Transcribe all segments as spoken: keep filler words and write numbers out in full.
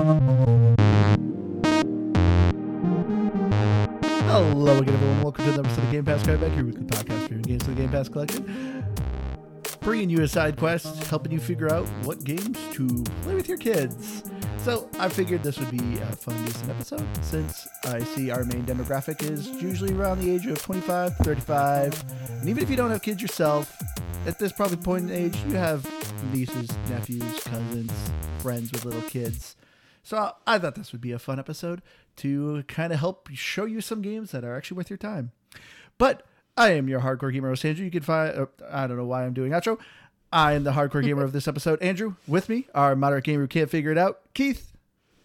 Hello again, everyone. Welcome to another episode of Game Pass Cutback, your weekly podcast for games of the Game Pass collection. Bringing you a side quest, helping you figure out what games to play with your kids. So I figured this would be a fun, decent episode, since I see our main demographic is usually around the age of twenty-five, thirty-five. And even if you don't have kids yourself, at this probably point in age, you have nieces, nephews, cousins, friends with little kids. So I thought this would be a fun episode to kind of help show you some games that are actually worth your time. But I am your hardcore gamer, Andrew. You can find, uh, I don't know why I'm doing outro. I am the hardcore gamer of this episode. Andrew, with me, our moderate gamer who can't figure it out, Keith.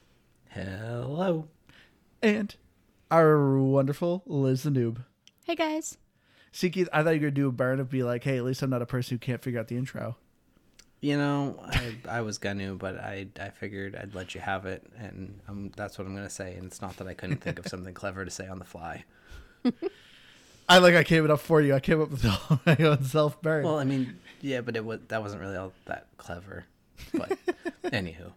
Hello. And our wonderful Liz the Noob. Hey, guys. See, Keith, I thought you were going to do a burn and be like, hey, at least I'm not a person who can't figure out the intro. You know, I, I was gonna, but I I figured I'd let you have it, and um, that's what I'm gonna say. And it's not that I couldn't think of something clever to say on the fly. I like I came it up for you. I came up with all my own self burn. Well, I mean, yeah, but it was that wasn't really all that clever. But anywho,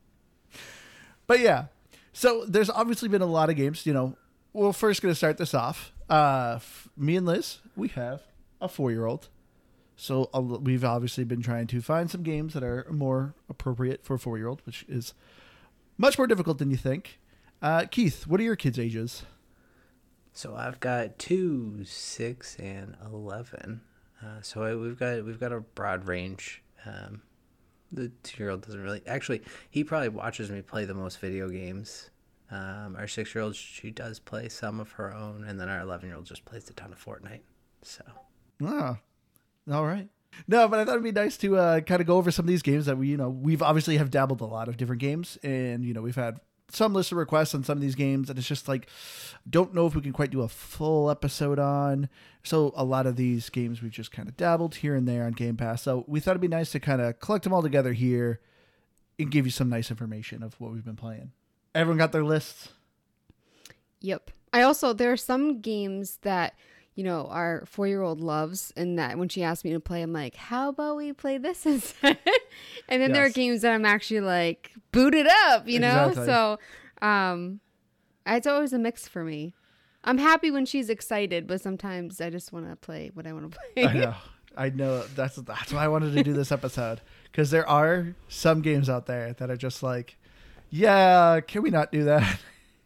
but yeah, so there's obviously been a lot of games. You know, we're first gonna start this off. Uh, f- me and Liz, we have a four-year-old. So uh, we've obviously been trying to find some games that are more appropriate for a four-year-old, which is much more difficult than you think. Uh, Keith, what are your kids' ages? so I've got two, six, and eleven. Uh, so I, we've got we've got a broad range. Um, the two-year-old doesn't really actually. He probably watches me play the most video games. Um, our six-year-old, she does play some of her own, and then our eleven-year-old just plays a ton of Fortnite. So. Ah. All right. No, but I thought it'd be nice to uh, kind of go over some of these games that we, you know, we've obviously have dabbled a lot of different games, and you know, we've had some list of requests on some of these games, and it's just like, don't know if we can quite do a full episode on. So a lot of these games we've just kind of dabbled here and there on Game Pass. So we thought it'd be nice to kind of collect them all together here and give you some nice information of what we've been playing. Everyone got their lists? Yep. I also, there are some games that, you know, our four-year-old loves, and that when she asks me to play, I'm like, how about we play this instead? And then Yes. there are games that I'm actually like, boot it up, you know? Exactly. So um, it's always a mix for me. I'm happy when she's excited, but sometimes I just want to play what I want to play. I know. I know. That's, that's why I wanted to do this episode. Because there are some games out there that are just like, yeah, can we not do that?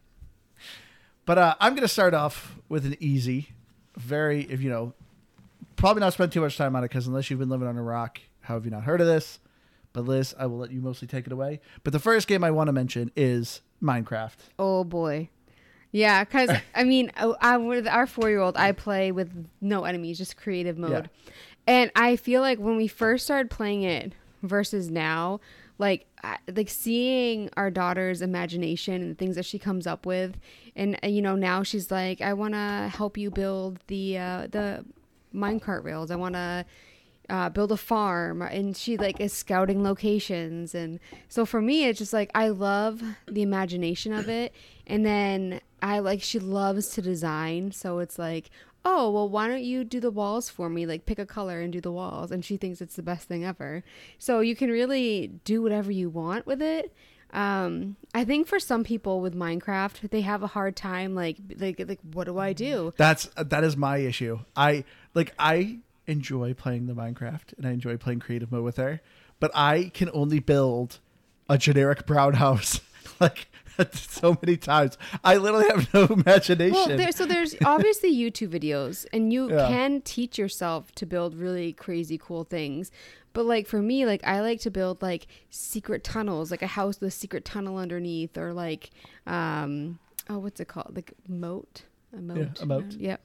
But uh, I'm going to start off with an easy, very, if you know, probably not spend too much time on it, because unless you've been living on a rock, how have you not heard of this? But Liz, I will let you mostly take it away. But the first game I want to mention is Minecraft. Oh, boy. Yeah, because, I mean, I, I, with our four-year-old, I play with no enemies, just creative mode. Yeah. And I feel like when we first started playing it versus now, like, I, like seeing our daughter's imagination and the things that she comes up with. And, uh, you know, now she's like, I want to help you build the, uh, the minecart rails. I want to uh, build a farm. And she like is scouting locations. And so for me, it's just like, I love the imagination of it. And then I like, she loves to design. So it's like, oh, well, why don't you do the walls for me? Like, pick a color and do the walls. And she thinks it's the best thing ever. So you can really do whatever you want with it. Um, I think for some people with Minecraft, they have a hard time. Like, like, like, what do I do? That's that is my issue. I like I enjoy playing the Minecraft and I enjoy playing creative mode with her, but I can only build a generic brown house like so many times. I literally have no imagination. Well, there, so there's obviously YouTube videos, and you Yeah. can teach yourself to build really crazy, cool things. But like for me, like I like to build like secret tunnels, like a house with a secret tunnel underneath, or like, um, oh, what's it called? Like moat, a moat, Yeah, a moat. Yep.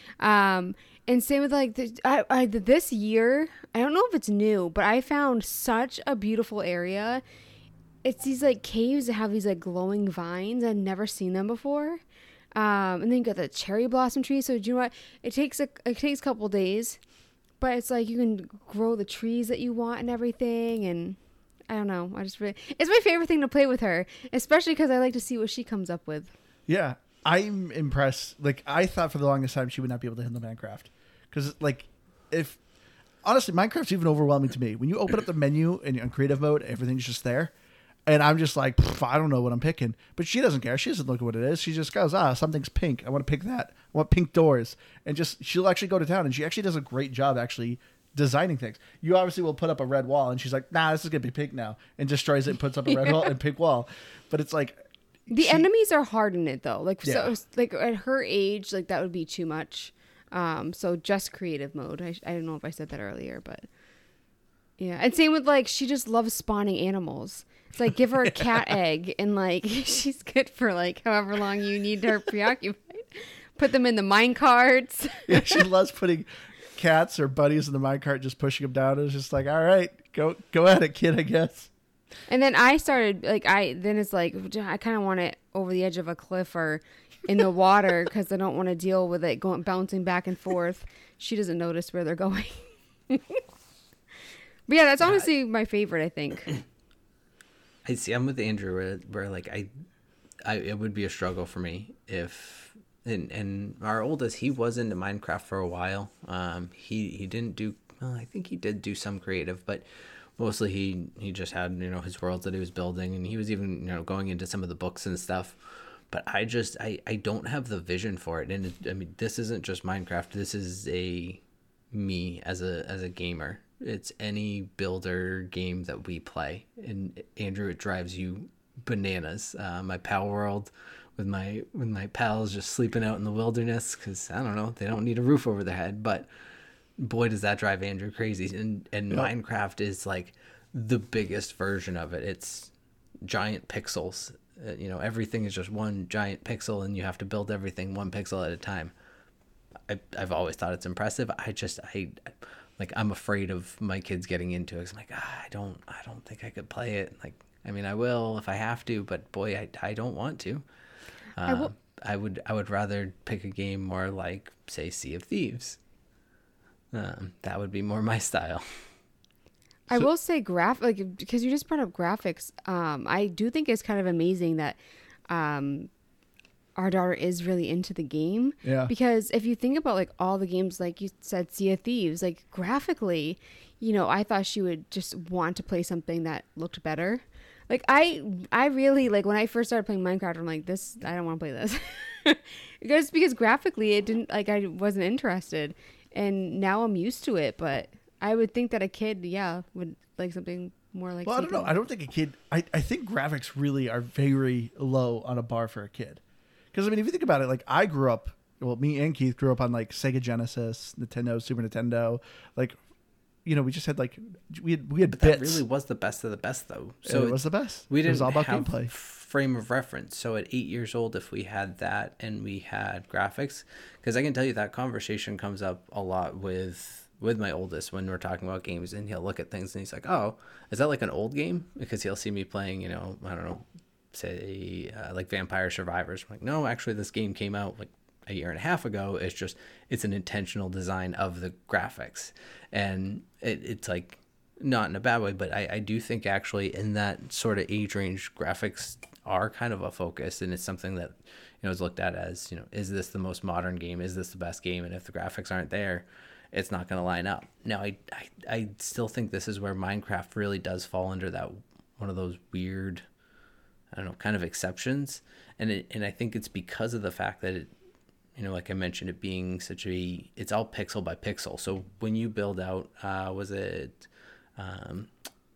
Um, and same with like the, I, I, this year, I don't know if it's new, but I found such a beautiful area. It's these like caves that have these like glowing vines. I've never seen them before. Um, and then you got the cherry blossom tree. So do you know what? It takes a it takes a couple days, but it's like you can grow the trees that you want and everything. And I don't know. I just really, it's my favorite thing to play with her, especially because I like to see what she comes up with. Yeah, I'm impressed. Like, I thought for the longest time she would not be able to handle Minecraft. Because, like, if... Honestly, Minecraft's even overwhelming to me. When you open up the menu and you're in creative mode, everything's just there. And I'm just like, I don't know what I'm picking. But she doesn't care. She doesn't look at what it is. She just goes, ah, something's pink. I want to pick that. I want pink doors. And just, she'll actually go to town. And she actually does a great job actually designing things. You obviously will put up a red wall. And she's like, nah, this is going to be pink now. And destroys it and puts up a red wall and pink wall. But it's like. The she, enemies are hard in it though. Like, yeah. so, like at her age, like that would be too much. Um, so just creative mode. I, I don't know if I said that earlier, but. Yeah. And same with like, she just loves spawning animals. It's like, give her a cat egg and like, she's good for like however long you need her preoccupied. Put them in the mine carts. Yeah, she loves putting cats or buddies in the mine cart, just pushing them down. It's just like, all right, go go at it, kid, I guess. And then I started like, I, then it's like, I kind of want it over the edge of a cliff or in the water because I don't want to deal with it going bouncing back and forth. She doesn't notice where they're going. But yeah, that's honestly my favorite, I think. I see. I'm with Andrew where, where like I, I, it would be a struggle for me if, and and our oldest, he was into Minecraft for a while. Um, he he didn't do. Well, I think he did do some creative, but mostly he he just had you know his worlds that he was building, and he was even you know going into some of the books and stuff. But I just I I don't have the vision for it, and it, I mean this isn't just Minecraft. This is a me as a as a gamer. It's any builder game that we play, and Andrew, it drives you bananas. Uh, my pal world with my with my pals just sleeping out in the wilderness because I don't know, they don't need a roof over their head, but boy does that drive Andrew crazy. And and yep. Minecraft is like the biggest version of it. It's giant pixels. Uh, you know, everything is just one giant pixel, and you have to build everything one pixel at a time. I I've always thought it's impressive. I just I. I Like, I'm afraid of my kids getting into it. I'm like, ah, I don't, I don't think I could play it. Like, I mean, I will if I have to, but boy, I, I don't want to. Uh, I, will- I would, I would rather pick a game more like, say, Sea of Thieves. Um, that would be more my style. I So- will say graph, like, because you just brought up graphics. Um, I do think it's kind of amazing that, um, our daughter is really into the game. Yeah. Because if you think about like all the games, like you said, Sea of Thieves, like graphically, you know, I thought she would just want to play something that looked better. Like I, I really like when I first started playing Minecraft, I'm like, this, I don't want to play this. Because because graphically it didn't like, I wasn't interested, and now I'm used to it. But I would think that a kid, yeah, would like something more like. Well, I don't know. I don't think a kid, I, I think graphics really are very low on a bar for a kid. Because, I mean, if you think about it, like, I grew up, well, me and Keith grew up on, like, Sega Genesis, Nintendo, Super Nintendo. Like, you know, we just had, like, we had, we had But bits. that really was the best of the best, though. So it was the best. We it didn't was all about have gameplay. frame of reference. So at eight years old, if we had that and we had graphics, because I can tell you that conversation comes up a lot with with my oldest when we're talking about games, and he'll look at things and he's like, oh, is that like an old game? Because he'll see me playing, you know, I don't know, say uh, like Vampire Survivors. I'm like, no, actually this game came out like a year and a half ago. It's just it's an intentional design of the graphics, and it, it's like not in a bad way, but I, I do think actually in that sort of age range, graphics are kind of a focus, and it's something that you know is looked at as, you know, is this the most modern game, is this the best game? And if the graphics aren't there, it's not going to line up. Now I, I I still think this is where Minecraft really does fall under that one of those weird, I don't know, kind of exceptions. And it, and I think it's because of the fact that it, you know, like I mentioned, it being such a, it's all pixel by pixel. So when you build out, uh, was it um,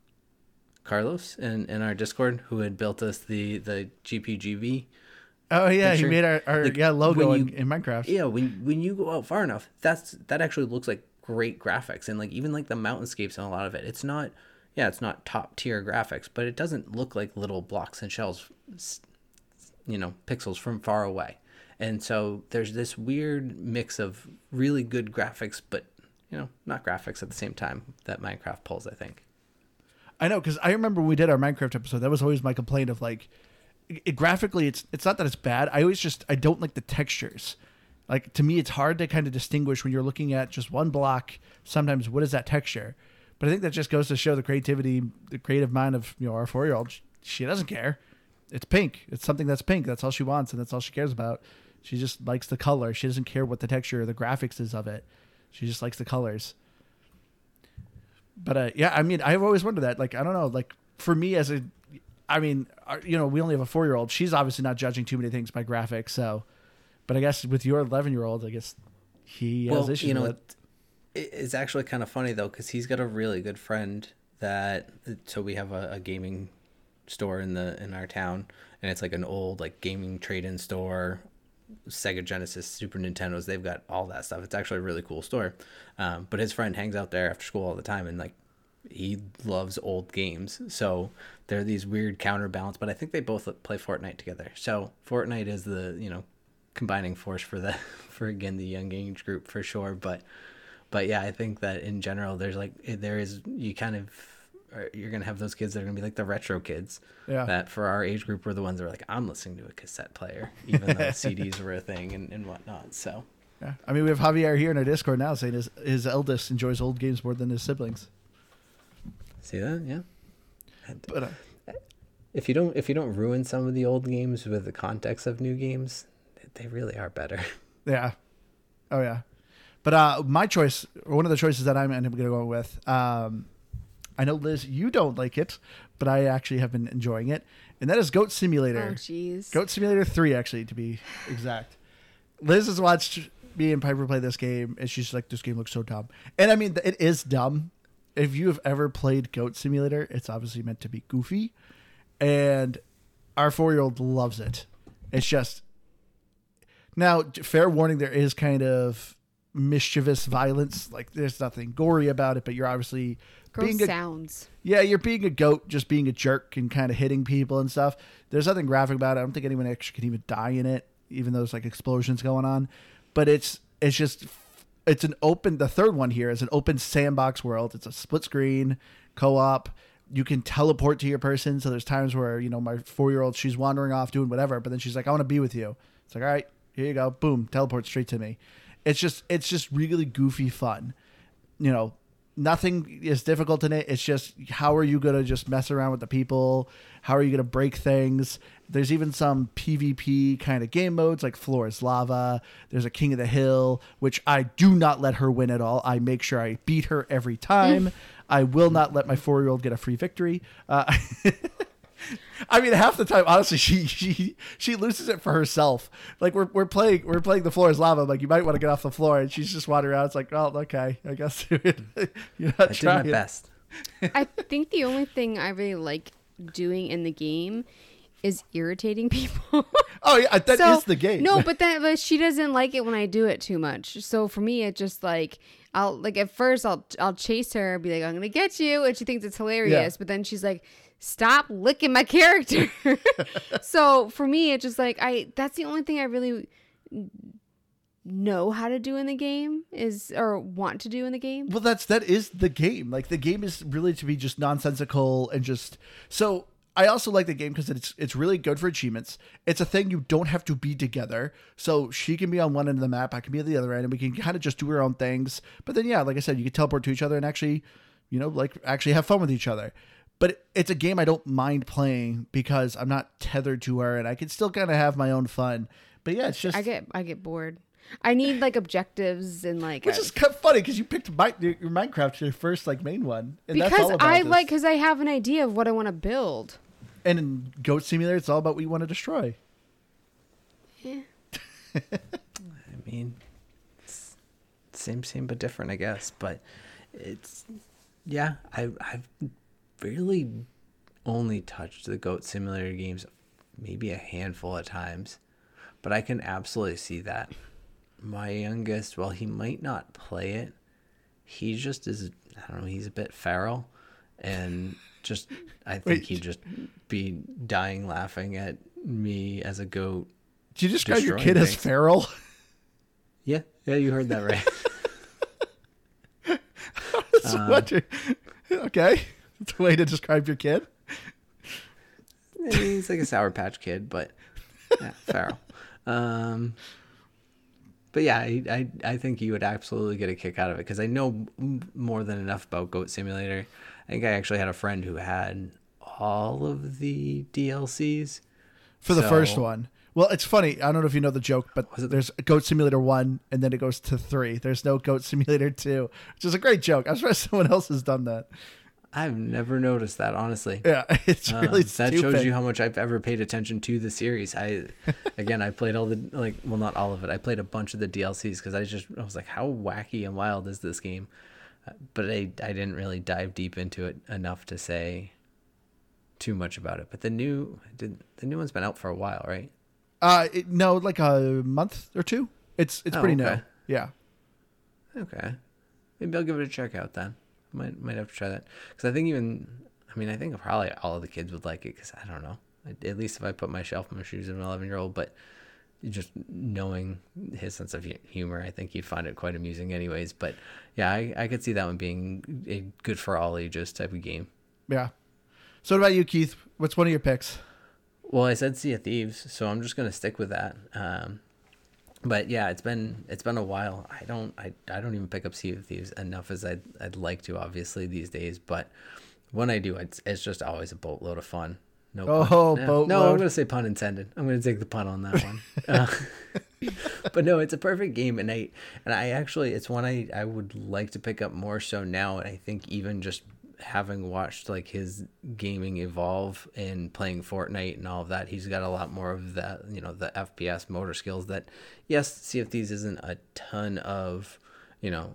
Carlos in, in our Discord who had built us the, the G P G V? Oh, yeah, picture? he made our, our Like, yeah logo when in, you- in Minecraft. Yeah, when when you go out far enough, that's that actually looks like great graphics. And like even like the mountainscapes and a lot of it, it's not, yeah, it's not top tier graphics, but it doesn't look like little blocks and shells, you know, pixels from far away. And so there's this weird mix of really good graphics, but, you know, not graphics at the same time that Minecraft pulls, I think. I know, because I remember when we did our Minecraft episode, that was always my complaint of like, it, graphically, it's it's not that it's bad. I always just, I don't like the textures. Like, to me, it's hard to kind of distinguish when you're looking at just one block, sometimes what is that texture? But I think that just goes to show the creativity, the creative mind of, you know, our four-year-old. She doesn't care. It's pink. It's something that's pink. That's all she wants, and that's all she cares about. She just likes the color. She doesn't care what the texture or the graphics is of it. She just likes the colors. But uh, yeah, I mean, I've always wondered that. Like, I don't know. Like, for me as a I mean, our, you know, we only have a four-year-old. She's obviously not judging too many things by graphics. So, but I guess with your eleven-year-old, I guess he has well, issues you know, with it. it- it's actually kind of funny though, because he's got a really good friend that. So we have a, a gaming store in the in our town, and it's like an old like gaming trade-in store. Sega Genesis, Super Nintendos, they've got all that stuff. It's actually a really cool store. Um, but his friend hangs out there after school all the time, and like he loves old games. So they're these weird counterbalance, but I think they both play Fortnite together. So Fortnite is the, you know, combining force for the for again the young age group for sure. But but yeah, I think that in general there's like there is you kind of you're gonna have those kids that are gonna be like the retro kids. Yeah. That for our age group were the ones that were like, I'm listening to a cassette player, even though C Ds were a thing and, and whatnot. So Yeah. I mean, we have Javier here in our Discord now saying his his eldest enjoys old games more than his siblings. see that, yeah. But uh, If you don't if you don't ruin some of the old games with the context of new games, they really are better. yeah, oh yeah. But uh, my choice, or one of the choices that I'm going to go with, um, I know Liz, you don't like it, but I actually have been enjoying it, and that is Goat Simulator. Oh, jeez. Goat Simulator three, actually, to be exact. Liz has watched me and Piper play this game, and she's like, "This game looks so dumb." And I mean, it is dumb. If you have ever played Goat Simulator, it's obviously meant to be goofy, and our four-year-old loves it. It's just now, fair warning, there is kind of mischievous violence. Like, there's nothing gory about it, but you're obviously Gross being a, sounds. yeah, you're being a goat, just being a jerk and kind of hitting people and stuff. There's nothing graphic about it. I don't think anyone actually can even die in it, even though there's like explosions going on. But it's it's just it's an open. The third one here is an open sandbox world. It's a split screen co-op. You can teleport to your person. So there's times where, you know, my four year old, she's wandering off doing whatever, but then she's like, I want to be with you. It's like, all right, here you go. Boom, teleport straight to me. It's just it's just really goofy fun. You know, nothing is difficult in it. It's just, how are you going to just mess around with the people? How are you going to break things? There's even some PvP kind of game modes, like Floor is Lava. There's a King of the Hill, which I do not let her win at all. I make sure I beat her every time. I will not let my four-year-old get a free victory. Uh, I mean, half the time, honestly, she she she loses it for herself. Like, we're we're playing we're playing the Floor is Lava. I'm like, you might want to get off the floor, and she's just wandering around. It's like, oh, okay, I guess you're not I did trying. my best. I think the only thing I really like doing in the game is irritating people. Oh yeah, that is So- the game. No, but then but she doesn't like it when I do it too much. So for me, it just like I'll like at first I'll I'll chase her, be like, I'm gonna get you, and she thinks it's hilarious. But then she's like, stop licking my character. So for me, it's just like I that's the only thing I really know how to do in the game is or want to do in the game. Well, that's that is the game. Like, the game is really to be just nonsensical and just so. I also like the game because it's it's really good for achievements. It's a thing you don't have to be together. So she can be on one end of the map, I can be at the other end, and we can kind of just do our own things. But then, yeah, like I said, you can teleport to each other and actually, you know, like actually have fun with each other. But it's a game I don't mind playing because I'm not tethered to her, and I can still kind of have my own fun. But yeah, it's just I get I get bored. I need like objectives and like which a- is kind of funny because you picked my, your Minecraft your first like main one, and that's because all about I this. like because I have an idea of what I want to build. And in Goat Simulator, it's all about what you want to destroy. Yeah. I mean, it's same, same, but different, I guess. But it's, yeah, I, I've really only touched the Goat Simulator games maybe a handful of times. But I can absolutely see that. My youngest, while he might not play it, he just is, I don't know, he's a bit feral. And just, I think Wait. he'd just be dying laughing at me as a goat. Did you describe your Destroying kid as things. feral? Yeah, yeah, you heard that right. So what you- okay, that's a way to describe your kid. He's like a Sour Patch Kid, but yeah, feral. Um, but yeah, I, I I think you would absolutely get a kick out of it because I know m- more than enough about Goat Simulator. I think I actually had a friend who had all of the D L Cs For the So- first one. Well, it's funny. I don't know if you know the joke, but Was it- there's Goat Simulator one, and then it goes to three. There's no Goat Simulator two, which is a great joke. I'm surprised someone else has done that. I've never noticed that, honestly. Yeah, it's Uh, really that stupid. shows you how much I've ever paid attention to the series. I, again, I played all the, like, well, not all of it. I played a bunch of the D L Cs because I just, I was like, how wacky and wild is this game? Uh, But I, I didn't really dive deep into it enough to say too much about it. But the new, did the new one's been out for a while, right? Uh, it, no, like a month or two. It's it's Oh, pretty okay. new. Yeah. Okay, maybe I'll give it a check out then. Might might have to try that because I think even I mean I think probably all of the kids would like it because I don't know. At least if I put myself in my shoes of an eleven year old, but just knowing his sense of hu- humor, I think you'd find it quite amusing anyways. But yeah, I, I could see that one being a good for all ages type of game. Yeah. So what about you, Keith? What's one of your picks? Well, I said Sea of Thieves, so I'm just gonna stick with that. Um, but yeah, it's been it's been a while. I don't I, I don't even pick up Sea of Thieves enough as I'd I'd like to, obviously, these days. But when I do, it's it's just always a boatload of fun. No, Oh, pun. no, boatload. no, I'm gonna say pun intended. I'm gonna take the pun on that one. uh, but no, it's a perfect game, and I and I actually it's one I I would like to pick up more so now. And I think even just having watched like his gaming evolve and playing Fortnite and all of that, he's got a lot more of that, you know, the F P S motor skills that, yes, Sea of Thieves isn't a ton of, you know,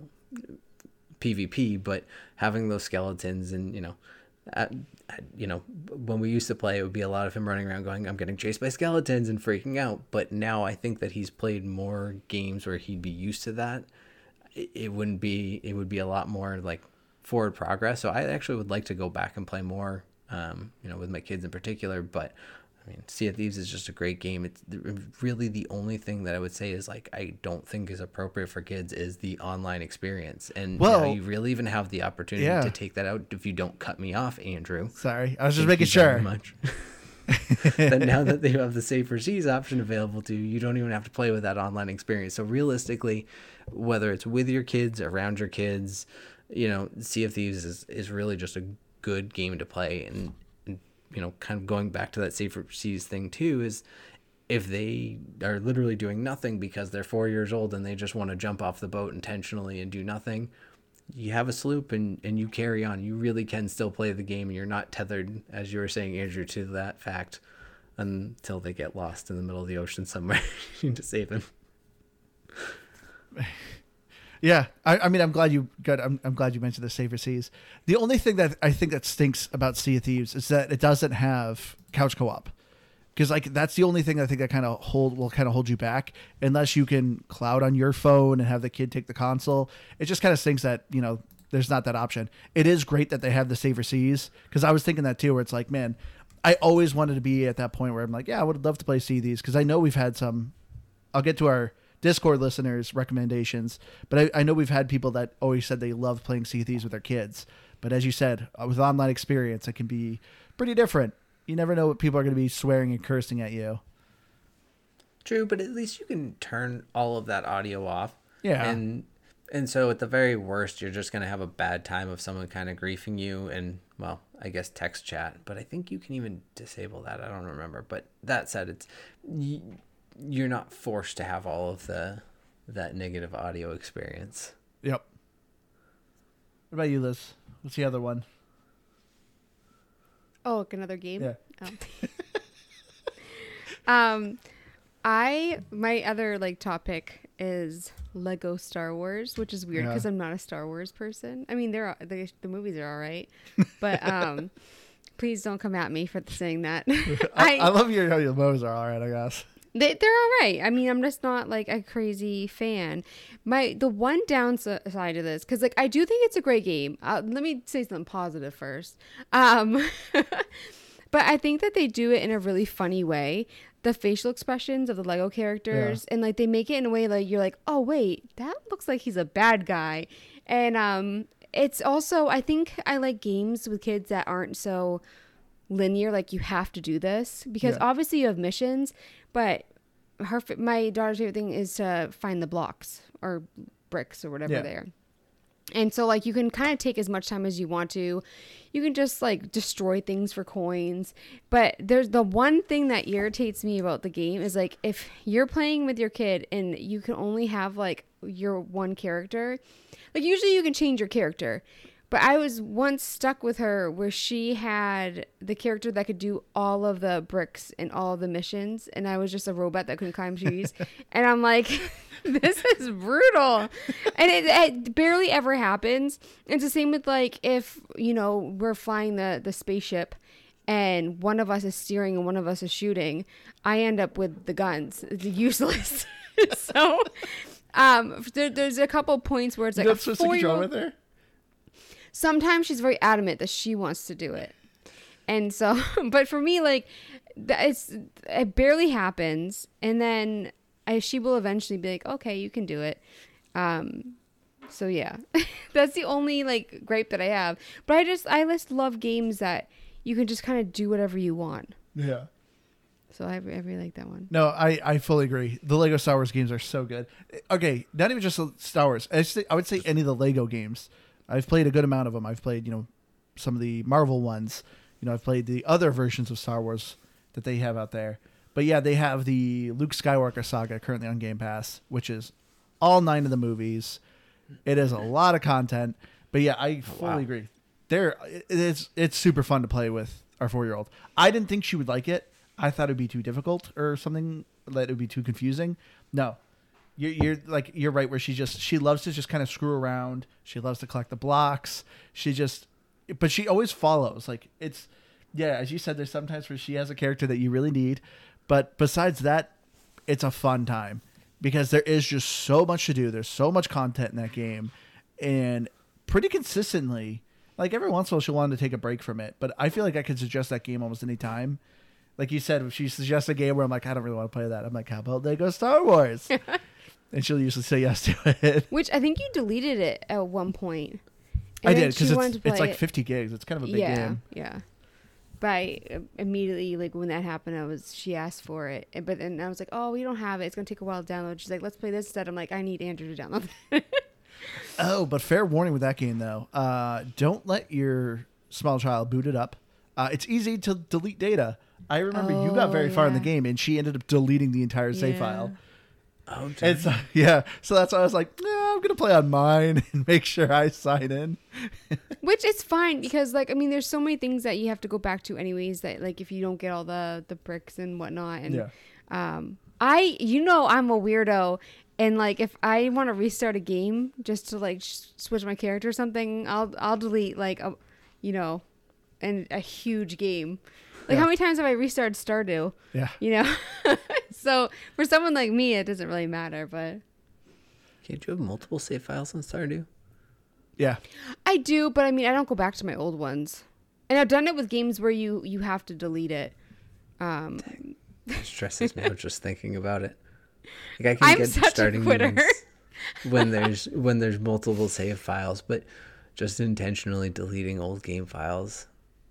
PvP, but having those skeletons and, you know, at, at, you know, when we used to play, it would be a lot of him running around going, I'm getting chased by skeletons and freaking out. But now I think that he's played more games where he'd be used to that. It, it wouldn't be, it would be a lot more like forward progress. So I actually would like to go back and play more, um, you know, with my kids in particular. But I mean, Sea of Thieves is just a great game. It's really the only thing that I would say is like I don't think is appropriate for kids is the online experience. And Well, now you really even have the opportunity yeah. to take that out if you don't cut me off, Andrew. Sorry, I was just Thank making you very sure. much. That now that they have the Safer Seas option available to you, you don't even have to play with that online experience. So realistically, whether it's with your kids, around your kids, you know, Sea of Thieves is, is really just a good game to play. And, and, you know, kind of going back to that Safer Seas thing too, is if they are literally doing nothing because they're four years old and they just want to jump off the boat intentionally and do nothing, you have a sloop and, and you carry on. You really can still play the game, and you're not tethered, as you were saying, Andrew, to that fact until they get lost in the middle of the ocean somewhere. You need to save them. Yeah, I, I mean, I'm glad you got. I'm, I'm glad you mentioned the Safer Seas. The only thing that I think that stinks about Sea of Thieves is that it doesn't have couch co-op, because like that's the only thing I think that kind of hold will kind of hold you back, unless you can cloud on your phone and have the kid take the console. It just kind of stinks that, you know, there's not that option. It is great that they have the Safer Seas, because I was thinking that too, where it's like, man, I always wanted to be at that point where I'm like, yeah, I would love to play Sea of Thieves, because I know we've had some. I'll get to our Discord listeners' recommendations, but I, I know we've had people that always said they love playing Sea of Thieves with their kids. But as you said, uh, with online experience, it can be pretty different. You never know what people are going to be swearing and cursing at you. True, but at least you can turn all of that audio off. Yeah. And and so at the very worst, you're just going to have a bad time of someone kind of griefing you and, well, I guess text chat. But I think you can even disable that. I don't remember. But that said, it's... Y- you're not forced to have all of the that negative audio experience. Yep. What about you, Liz? What's the other one? Oh, like another game? Yeah. Oh. um, I, my other like topic is Lego Star Wars, which is weird Yeah. because I'm not a Star Wars person. I mean, they're, they, the movies are all right, but um, please don't come at me for saying that. I, I love your, how your mows are all right, I guess. They they're all right. I mean, I'm just not like a crazy fan. My the one downside to this, because like I do think it's a great game. Uh, let me say something positive first. Um, but I think that they do it in a really funny way. The facial expressions of the Lego characters, yeah. and like they make it in a way like you're like, oh wait, that looks like he's a bad guy. And um, it's also, I think I like games with kids that aren't so linear, like you have to do this, because yeah. obviously you have missions, but her my daughter's favorite thing is to find the blocks or bricks or whatever yeah. they are. And so like you can kind of take as much time as you want to. You can just like destroy things for coins. But there's the one thing that irritates me about the game is like if you're playing with your kid and you can only have like your one character, like usually you can change your character. But I was once stuck with her where she had the character that could do all of the bricks and all of the missions, and I was just a robot that couldn't climb trees. And I'm like, this is brutal. And it, it barely ever happens. It's the same with like if, you know, we're flying the, the spaceship and one of us is steering and one of us is shooting, I end up with the guns. It's useless. So um, there, there's a couple points where it's like You're a not supposed to control four-year-old. with her? Sometimes she's very adamant that she wants to do it. And so, but for me, like, it's, it barely happens. And then I, she will eventually be like, okay, you can do it. Um, so yeah, that's the only like gripe that I have. But I just, I just love games that you can just kind of do whatever you want. Yeah. So I, I really like that one. No, I, I fully agree. The Lego Star Wars games are so good. Okay, not even just Star Wars. I, say, I would say any of the Lego games. I've played a good amount of them. I've played, you know, some of the Marvel ones. You know, I've played the other versions of Star Wars that they have out there. But yeah, they have the Luke Skywalker saga currently on Game Pass, which is all nine of the movies. It is a lot of content. But yeah, I fully Wow. agree. There, it is. It's super fun to play with our four-year-old. I didn't think she would like it. I thought it'd be too difficult or something. That it would be too confusing. No. You're, you're like you're right where she just she loves to just kind of screw around. She loves to collect the blocks. She just, but she always follows. Like it's, yeah, as you said, there's sometimes where she has a character that you really need, but besides that, it's a fun time because there is just so much to do. There's so much content in that game, and pretty consistently, like every once in a while she'll want to take a break from it. But I feel like I could suggest that game almost any time. Like you said, if she suggests a game where I'm like, I don't really want to play that, I'm like, how about Lego Star Wars? And she'll usually say yes to it. Which I think you deleted it at one point. I And then did because she wanted it's, to it's play like it. fifty gigs. It's kind of a big yeah, game. Yeah. But I uh, immediately, like when that happened, I was she asked for it, and- but then I was like, oh, we don't have it. It's gonna take a while to download. She's like, let's play this instead. I'm like, I need Andrew to download it. Oh, but fair warning with that game though. Uh, don't let your small child boot it up. Uh, it's easy to delete data. I remember you got Oh, very far in the yeah. game, and she ended up deleting the entire save Yeah. file. Oh, damn. And so, yeah, so that's why I was like, no, I'm gonna play on mine and make sure I sign in. Which is fine because, like, I mean, there's so many things that you have to go back to anyways. That like if you don't get all the the bricks and whatnot, and Yeah. um, I you know I'm a weirdo. And like, if I want to restart a game just to like sh- switch my character or something, I'll I'll delete like a, you know, and a huge game. Like Yeah. how many times have I restarted Stardew? Yeah. You know, so for someone like me, it doesn't really matter. But Can't you have multiple save files on Stardew? Yeah. I do. But I mean, I don't go back to my old ones, and I've done it with games where you you have to delete it. Um, It stresses me out just thinking about it. Like I can I'm get such a starting quitter. games when there's when there's multiple save files, but just intentionally deleting old game files.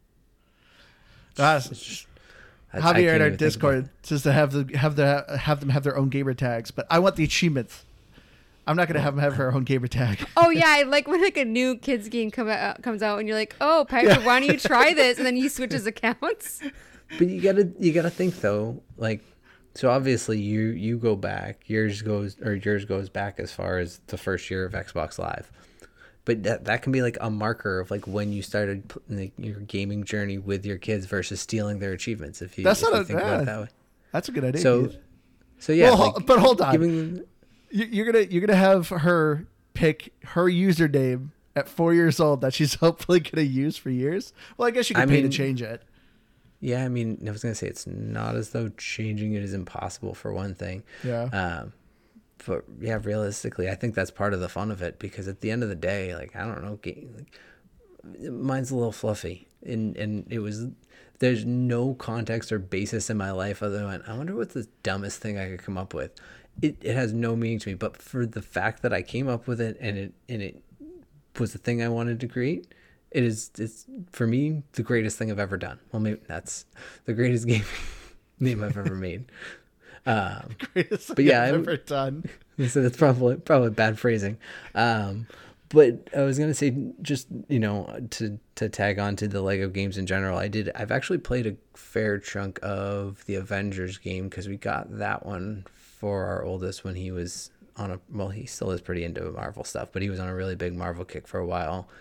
Uh, It's just- I- I Javier can't in our even think about Discord says to have the have the have them have their own gamer tags, but I want the achievements. I'm not gonna have them have her own gamer tag. Oh yeah, I like when like a new kids game come out, comes out and you're like, oh Piper, why don't you try this? And then he switches accounts. But you gotta you gotta think though, like so obviously you you go back, yours goes or yours goes back as far as the first year of Xbox Live. But that that can be like a marker of like when you started p- like, your gaming journey with your kids versus stealing their achievements. If you, That's if not you a- think about yeah. it that way. That's a good idea. So Keith. so yeah, Well, ho- like, but hold on. giving them- You- You're gonna you're gonna have her pick her username at four years old that she's hopefully gonna use for years. Well, I guess you can I pay mean- to change it. Yeah, I mean, I was gonna say it's not as though changing it is impossible for one thing. Yeah. Um, but yeah, realistically, I think that's part of the fun of it because at the end of the day, like I don't know, ga- like, mine's a little fluffy, and and it was there's no context or basis in my life other than I wonder what's the dumbest thing I could come up with. It it has no meaning to me, but for the fact that I came up with it and it and it was the thing I wanted to create. It is, it's for me the greatest thing I've ever done. Well, maybe that's the greatest game name I've ever made. Um, Greatest but thing yeah, I've I- ever done. so that's probably probably bad phrasing. Um, but I was gonna say just you know to to tag on to the Lego games in general. I did. I've actually played a fair chunk of the Avengers game because we got that one for our oldest when he was on a well he still is pretty into Marvel stuff, but he was on a really big Marvel kick for a while.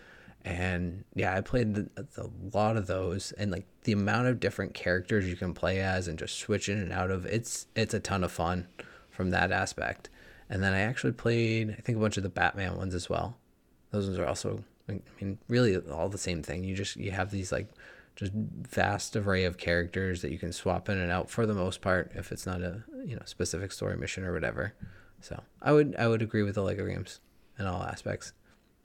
And yeah, I played the, the, a lot of those, and like the amount of different characters you can play as and just switch in and out of, it's it's a ton of fun from that aspect. And then I actually played, I think, a bunch of the Batman ones as well. Those ones are also, I mean, really all the same thing. You just, you have these like just vast array of characters that you can swap in and out for the most part, if it's not a, you know, specific story mission or whatever. So I would, I would agree with the Lego games in all aspects.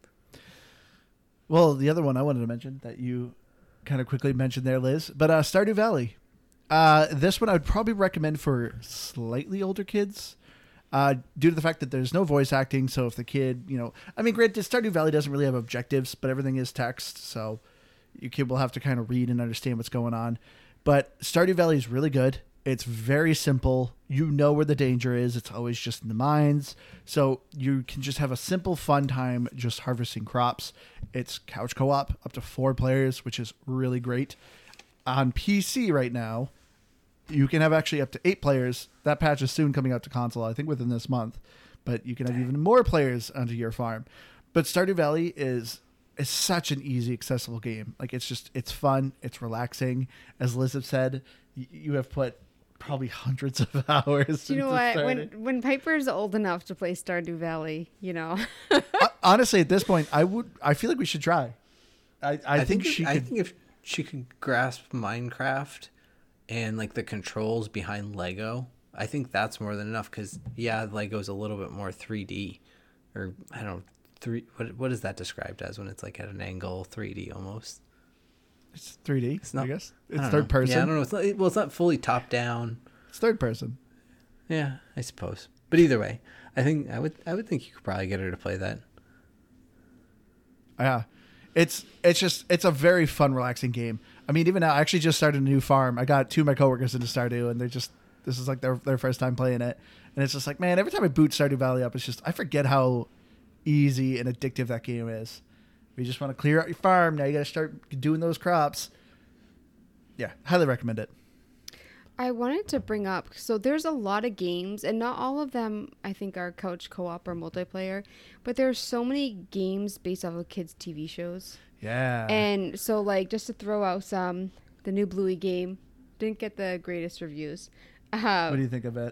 Well, the other one I wanted to mention that you kind of quickly mentioned there, Liz, but uh, Stardew Valley. Uh, this one I would probably recommend for slightly older kids. Uh, due to the fact that there's no voice acting, so if the kid, you know, I mean, granted, Stardew Valley doesn't really have objectives, but everything is text, so your kid will have to kind of read and understand what's going on. But Stardew Valley is really good. It's very simple. You know where the danger is. It's always just in the mines, so you can just have a simple, fun time just harvesting crops. It's couch co-op, up to four players, which is really great. On P C right now, you can have actually up to eight players. That patch is soon coming out to console, I think within this month. But you can have even more players onto your farm. But Stardew Valley is is such an easy, accessible game. Like, it's just, it's fun. It's relaxing. As Liz have said, y- you have put probably hundreds of hours. Do you know into what? starting. When when Piper's old enough to play Stardew Valley, you know. Honestly, at this point, I would. I feel like we should try. I, I, I think, think, she if, I could. think if she could grasp Minecraft and like the controls behind Lego, I think that's more than enough. Because yeah, Lego's a little bit more three D, or I don't know, three. What what is that described as when it's like at an angle, three D almost? It's three D. It's not. I guess I it's don't third know. person. Yeah, I don't know. It's not, well, it's not fully top down. It's third person. Yeah, I suppose. But either way, I think I would I would think you could probably get her to play that. Yeah, it's it's just it's a very fun, relaxing game. I mean, even now, I actually just started a new farm. I got two of my coworkers into Stardew, and they're just this is like their their first time playing it, and it's just like, man, every time I boot Stardew Valley up, it's just I forget how easy and addictive that game is. You just want to clear out your farm. Now you got to start doing those crops. Yeah, highly recommend it. I wanted to bring up, so there's a lot of games, and not all of them, I think, are couch co-op or multiplayer, but there's so many games based off of kids' T V shows. Yeah. And so, like, just to throw out some, the new Bluey game didn't get the greatest reviews. Uh, What do you think of it?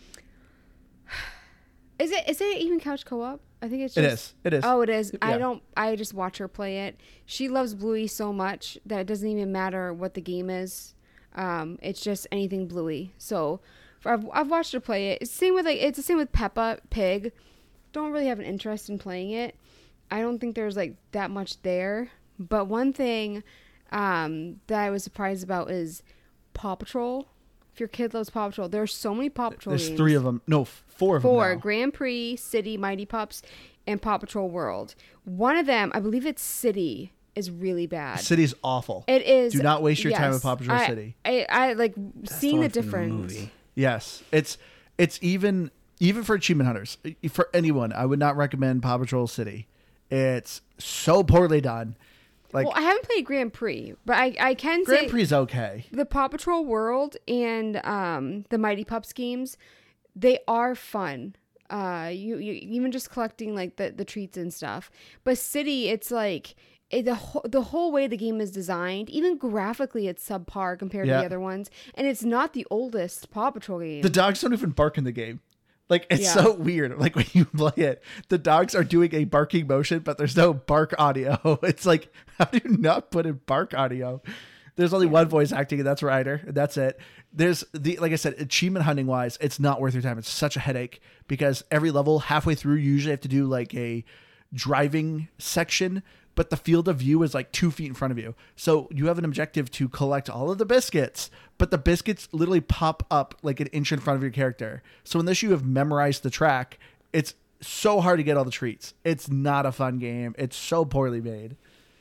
Is it is it even couch co-op? I think it's just... It is. It is. Oh, it is. I Yeah. don't... I just watch her play it. She loves Bluey so much that it doesn't even matter what the game is. Um, it's just anything Bluey. So for, I've, I've watched her play it. It's the same with like it's the same with Peppa Pig. Don't really have an interest in playing it. I don't think there's like that much there. But one thing um, that I was surprised about is Paw Patrol. If your kid loves Paw Patrol, there's so many Paw Patrol There's games. three of them. No, four of Four: them now. Grand Prix, City, Mighty Pups, and Paw Patrol World. One of them, I believe it's City, is really bad. City's awful. It is. Do not waste your time yes. with Paw Patrol I, City. I, I like That's seeing the the, one from the difference. movie. Yes, it's it's even even for achievement hunters. For anyone, I would not recommend Paw Patrol City. It's so poorly done. Like Well, I haven't played Grand Prix, but I, I can Grand say Prix is okay. the Paw Patrol World and um, the Mighty Pups games, they are fun. Uh, you, you even just collecting like the, the treats and stuff. But City, it's like it, the whole the whole way the game is designed, even graphically, it's subpar compared to Yeah. the other ones, and it's not the oldest Paw Patrol game. The dogs don't even bark in the game. Like it's Yeah. so weird. Like when you play it, the dogs are doing a barking motion, but there's no bark audio. It's like, how do you not put in bark audio? There's only one voice acting, and that's Ryder. And that's it. There's the like I said, achievement hunting wise, it's not worth your time. It's such a headache because every level halfway through, you usually have to do like a driving section, but the field of view is like two feet in front of you. So you have an objective to collect all of the biscuits, but the biscuits literally pop up like an inch in front of your character. So unless you have memorized the track, it's so hard to get all the treats. It's not a fun game. It's so poorly made.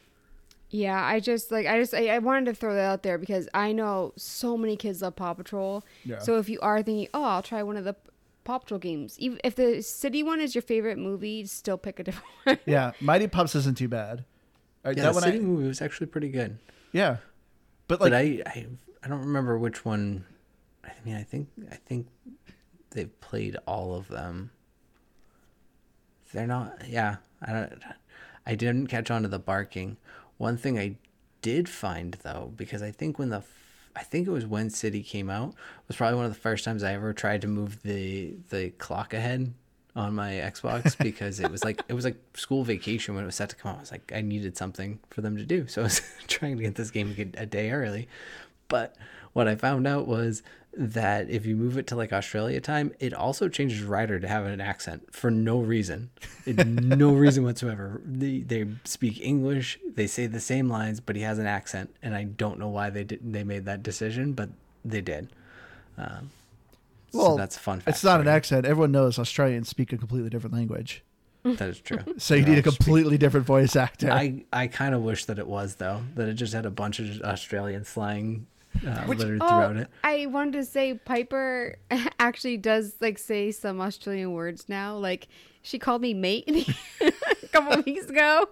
Yeah, I just like I just I, I wanted to throw that out there because I know so many kids love Paw Patrol. Yeah. So if you are thinking, oh, I'll try one of the Paw Patrol games, even if the City one is your favorite movie, still pick a different one. Yeah, Mighty Pups isn't too bad. Uh, Yeah, that the one City I, movie was actually pretty good. yeah, but like But I, I I don't remember which one. I mean, I think I think they've played all of them. They're not. Yeah, I don't. I didn't catch on to the barking. One thing I did find though, because I think when the I think it was when City came out, was probably one of the first times I ever tried to move the the clock ahead on my Xbox, because it was like it was like school vacation when it was set to come out. I was like, I needed something for them to do, so I was trying to get this game a day early. But what I found out was that if you move it to like Australia time, it also changes Ryder to have an accent for no reason. It, no reason whatsoever. They they speak English, they say the same lines, but he has an accent, and I don't know why they did they made that decision, but they did. Um, well, so that's a fun fact. It's not an accent. Everyone knows Australians speak a completely different language. That is true. So you need a completely speak. different voice actor. I, I kind of wish that it was, though, that it just had a bunch of Australian slang uh, Which, littered oh, throughout it. I wanted to say Piper actually does like say some Australian words now. Like she called me mate a couple weeks ago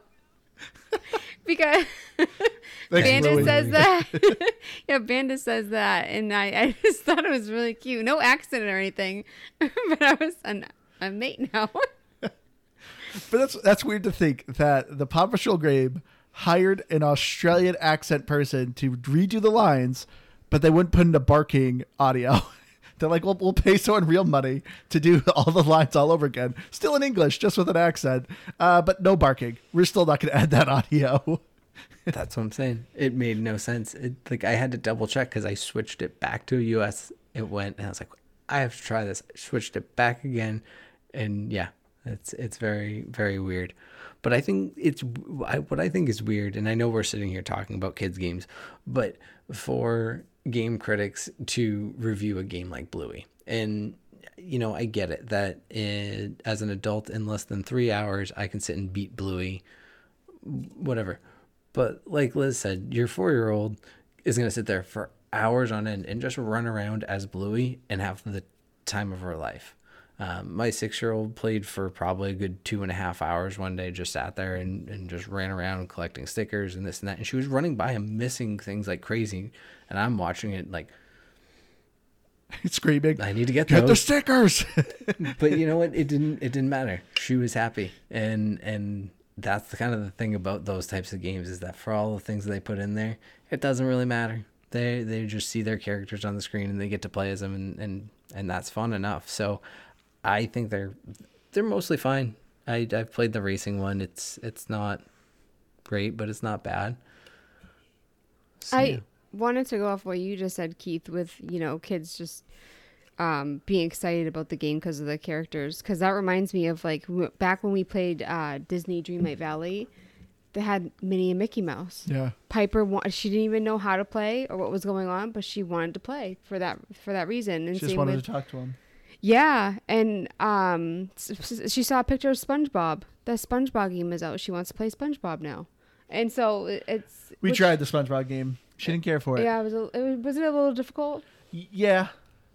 because Bandit says that. Yeah, Bandit says that, and I, I just thought it was really cute. No accent or anything, but I was an, a mate now. But that's that's weird to think that the Paw Patrol game hired an Australian accent person to redo the lines, but they wouldn't put in the barking audio. They're like, well, we'll pay someone real money to do all the lines all over again. Still in English, just with an accent, uh, but no barking. We're still not going to add that audio. That's what I'm saying. It made no sense. It, like I had to double check because I switched it back to U S. It went, and I was like, I have to try this. I switched it back again, and yeah, it's it's very very weird. But I think it's I, what I think is weird, and I know we're sitting here talking about kids games, but for game critics to review a game like Bluey, and you know, I get it that it, as an adult in less than three hours, I can sit and beat Bluey, whatever. But like Liz said, your four-year-old is going to sit there for hours on end and just run around as Bluey and have the time of her life. Um, my six-year-old played for probably a good two and a half hours one day, just sat there and, and just ran around collecting stickers and this and that. And she was running by him, missing things like crazy. And I'm watching it like, screaming, I need to get, get those. the stickers. But you know what? It didn't, it didn't matter. She was happy. And, and that's the kind of the thing about those types of games is that for all the things that they put in there, it doesn't really matter. They, they just see their characters on the screen and they get to play as them, and, and, and that's fun enough. So I think they're they're mostly fine. I I've played the racing one. It's it's not great, but it's not bad. So, I yeah. wanted to go off what you just said, Keith, with, you know, kids just um, being excited about the game because of the characters. Because that reminds me of like w- back when we played uh, Disney Dreamlight Valley, they had Minnie and Mickey Mouse. Yeah. Piper, wa- she didn't even know how to play or what was going on, but she wanted to play for that for that reason. And She just same wanted with, to talk to him. Yeah, and um, s- s- she saw a picture of SpongeBob. The SpongeBob game is out. She wants to play SpongeBob now, and so it- it's. We which- tried the SpongeBob game. She didn't care for it. Yeah, it was. A, it was. Was it a little difficult? Y- yeah.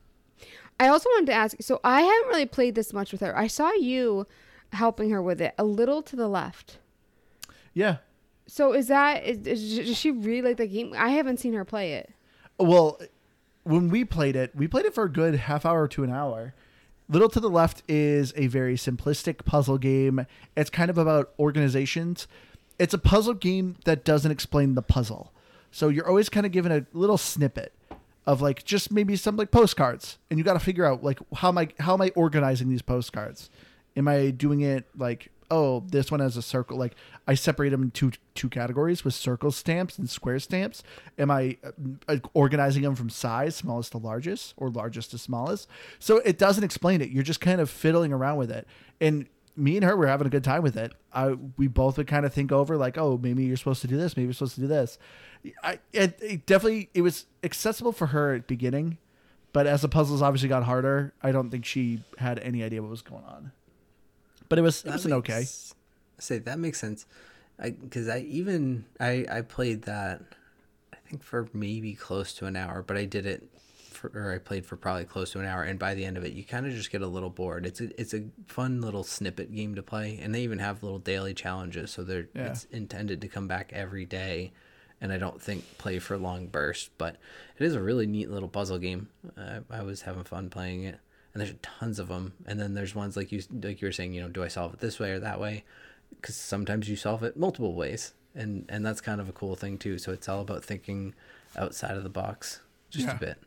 I also wanted to ask. So I haven't really played this much with her. I saw you helping her with it a little to the left. Yeah. So is that is, is does she really like the game? I haven't seen her play it. Well, when we played it, we played it for a good half hour to an hour. Little to the Left is a very simplistic puzzle game. It's kind of about organizations. It's a puzzle game that doesn't explain the puzzle. So you're always kind of given a little snippet of like just maybe some like postcards, and you got to figure out like how am I how am I organizing these postcards? Am I doing it like, oh, this one has a circle? Like I separate them into two two categories with circle stamps and square stamps. Am I uh, organizing them from size, smallest to largest, or largest to smallest? So it doesn't explain it. You're just kind of fiddling around with it. And me and her were having a good time with it. I we both would kind of think over like, oh, maybe you're supposed to do this. Maybe you're supposed to do this. I it, it definitely it was accessible for her at the beginning, but as the puzzles obviously got harder, I don't think she had any idea what was going on. But it was it was an okay. Say that makes sense, because I, I even I I played that, I think for maybe close to an hour, but I did it for or I played for probably close to an hour, and by the end of it, you kind of just get a little bored. It's a it's a fun little snippet game to play, and they even have little daily challenges, so they're Yeah. it's intended to come back every day, and I don't think play for long bursts, but it is a really neat little puzzle game. Uh, I was having fun playing it. And there's tons of them. And then there's ones like you like you were saying, you know, do I solve it this way or that way? because sometimes you solve it multiple ways, and and that's kind of a cool thing too. So it's all about thinking outside of the box just Yeah. a bit.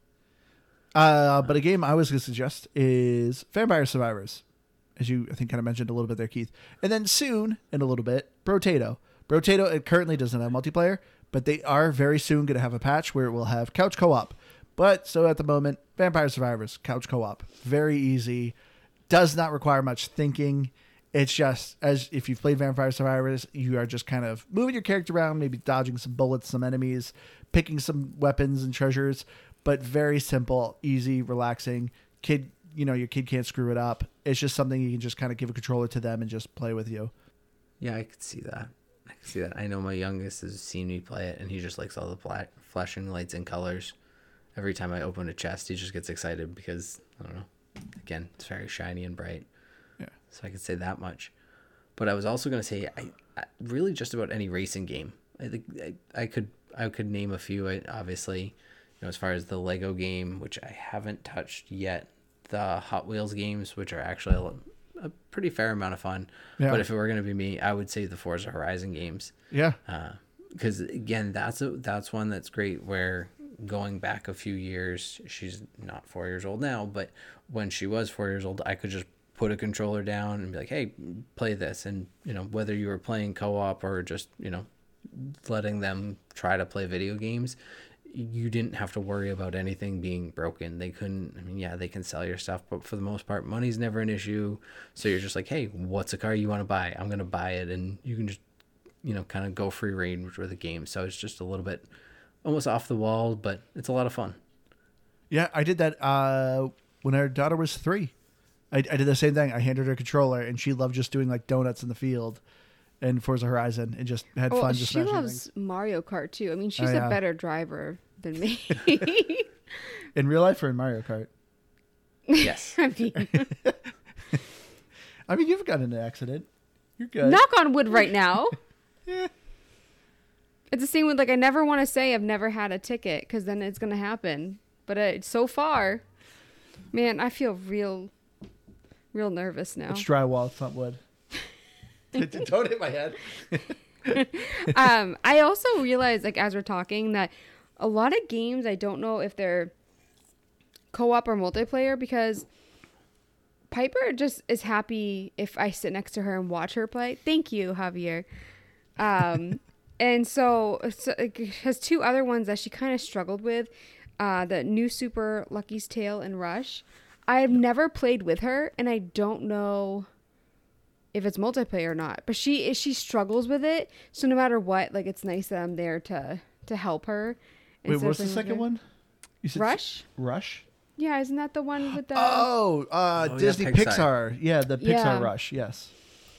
Uh, but a game I was going to suggest is Vampire Survivors, as you I think kind of mentioned a little bit there, Keith. And then soon, in a little bit, Brotato. Brotato, it currently doesn't have multiplayer, but they are very soon going to have a patch where it will have couch co-op. But so at the moment, Vampire Survivors, couch co-op. Very easy. Does not require much thinking. It's just, as if you've played Vampire Survivors, you are just kind of moving your character around, maybe dodging some bullets, some enemies, picking some weapons and treasures, but very simple, easy, relaxing. Kid, you know, your kid can't screw it up. It's just something you can just kind of give a controller to them and just play with you. Yeah, I could see that. I could see that. I know my youngest has seen me play it, and he just likes all the black flashing lights and colors. Every time I open a chest, he just gets excited because, I don't know, again, it's very shiny and bright. Yeah. So I could say that much. But I was also going to say, I, I really just about any racing game. I think I, I could I could name a few, I, obviously, you know, as far as the Lego game, which I haven't touched yet, the Hot Wheels games, which are actually a, a pretty fair amount of fun. Yeah. But if it were going to be me, I would say the Forza Horizon games. Yeah. Because, uh, again, that's a, that's one that's great where going back a few years, she's not four years old now, but when she was four years old, I could just put a controller down and be like, hey, play this. And, you know, whether you were playing co-op or just, you know, letting them try to play video games, you didn't have to worry about anything being broken. They couldn't, I mean, yeah, they can sell your stuff, but for the most part, money's never an issue. So you're just like, hey, what's a car you want to buy? I'm going to buy it. And you can just, you know, kind of go free range with the game. So it's just a little bit almost off the wall, but it's a lot of fun. Yeah, I did that uh, when our daughter was three. I, I did the same thing. I handed her a controller, and she loved just doing like donuts in the field and Forza Horizon, and just had Well, fun. Just she smashing loves things. Mario Kart too. I mean, she's Oh, yeah. a better driver than me. In real life or in Mario Kart? Yes. I mean, I mean, you've gotten in an accident. You're good. knock on wood right now. Yeah. It's the same with like I never want to say I've never had a ticket because then it's gonna happen. But uh, so far, man, I feel real, real nervous now. It's drywall. It's not wood. Don't hit my head. um, I also realized, like, as we're talking, that a lot of games, I don't know if they're co-op or multiplayer because Piper just is happy if I sit next to her and watch her play. Thank you, Javier. Um, and so, so it has two other ones that she kind of struggled with, uh, the New Super Lucky's Tale and Rush. I've never played with her, and I don't know if it's multiplayer or not, but she she struggles with it. So no matter what, like, it's nice that I'm there to to help her. Wait, instead of what's the playing with second her. one? You said Rush? Rush? Yeah, isn't that the one with the? Oh, uh, Oh, yeah, Disney Pixar. Pixar. Yeah, the Pixar Yeah. Rush. Yes.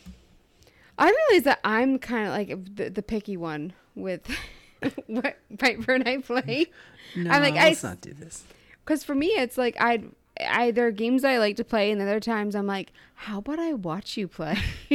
I realize that I'm kind of like the, the picky one with what Piper and I play. No, I'm like, I- let's not do this. Because for me, it's like I I there are games I like to play, and other times I'm like, how about I watch you play?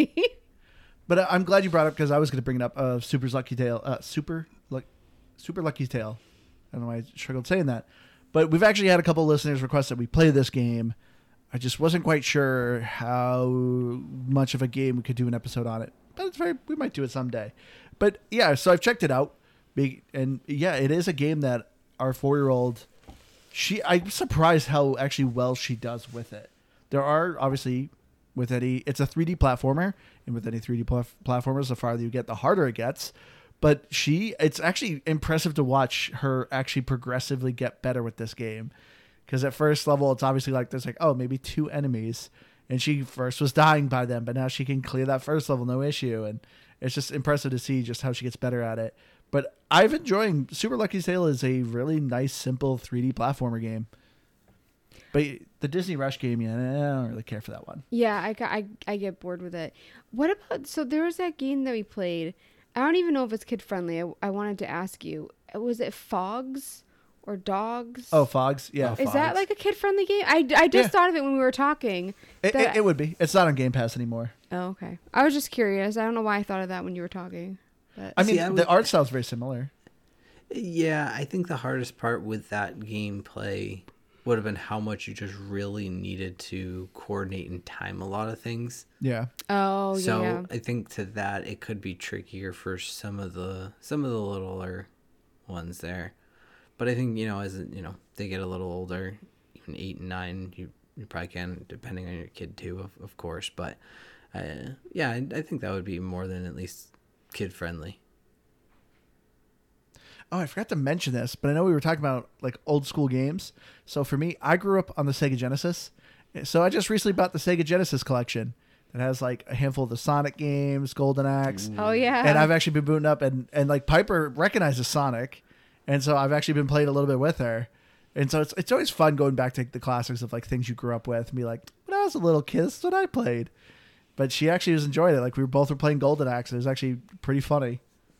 But uh, I'm glad you brought it up because I was going to bring it up. Uh, Super's Lucky Tale. Uh, Super, like, Super Lucky's Tale. I don't know why I struggled saying that. But we've actually had a couple of listeners request that we play this game. I just wasn't quite sure how much of a game we could do an episode on it. But it's very, we might do it someday. But yeah, so I've checked it out. Be- And yeah, it is a game that our four-year-old, she, I'm surprised how actually well she does with it. There are obviously, with any, it's a three D platformer, and with any three D pla- platformers, the farther you get, the harder it gets. But she, it's actually impressive to watch her actually progressively get better with this game. Because at first level, it's obviously like, there's like, oh, maybe two enemies. And she first was dying by them, but now she can clear that first level, no issue. And it's just impressive to see just how she gets better at it. But I've enjoying Super Lucky Tale is a really nice, simple three D platformer game. But the Disney Rush game, yeah, I don't really care for that one. Yeah, I, got- I, I get bored with it. What about, so there was that game that we played. I don't even know if it's kid friendly. I, I wanted to ask you, was it Fogs or Dogs? Oh, Fogs? Yeah. Oh, Is that Fogs. like a kid friendly game? I, I just Yeah. thought of it when we were talking. It, that- it, it would be. It's not on Game Pass anymore. Oh, okay. I was just curious. I don't know why I thought of that when you were talking. But I mean, See, I the would- art style's very similar. Yeah, I think the hardest part with that gameplay would have been how much you just really needed to coordinate and time a lot of things. Yeah. Oh, So yeah. I think to that it could be trickier for some of the some of the littler ones there. But I think, you know, as you know, they get a little older, even eight and nine, you you probably can, depending on your kid too, of of course. But uh, yeah, I, I think that would be more than at least kid friendly. Oh, I forgot to mention this, but I know we were talking about like old school games. So for me, I grew up on the Sega Genesis. So I just recently bought the Sega Genesis collection that has like a handful of the Sonic games, Golden Axe. Oh, yeah. And I've actually been booting up, and, and like Piper recognizes Sonic. And so I've actually been playing a little bit with her. And so it's it's always fun going back to the classics of like things you grew up with and be like, when I was a little kid, this is what I played. But she actually was enjoying it. Like we were both were playing Golden Axe. It was actually pretty funny.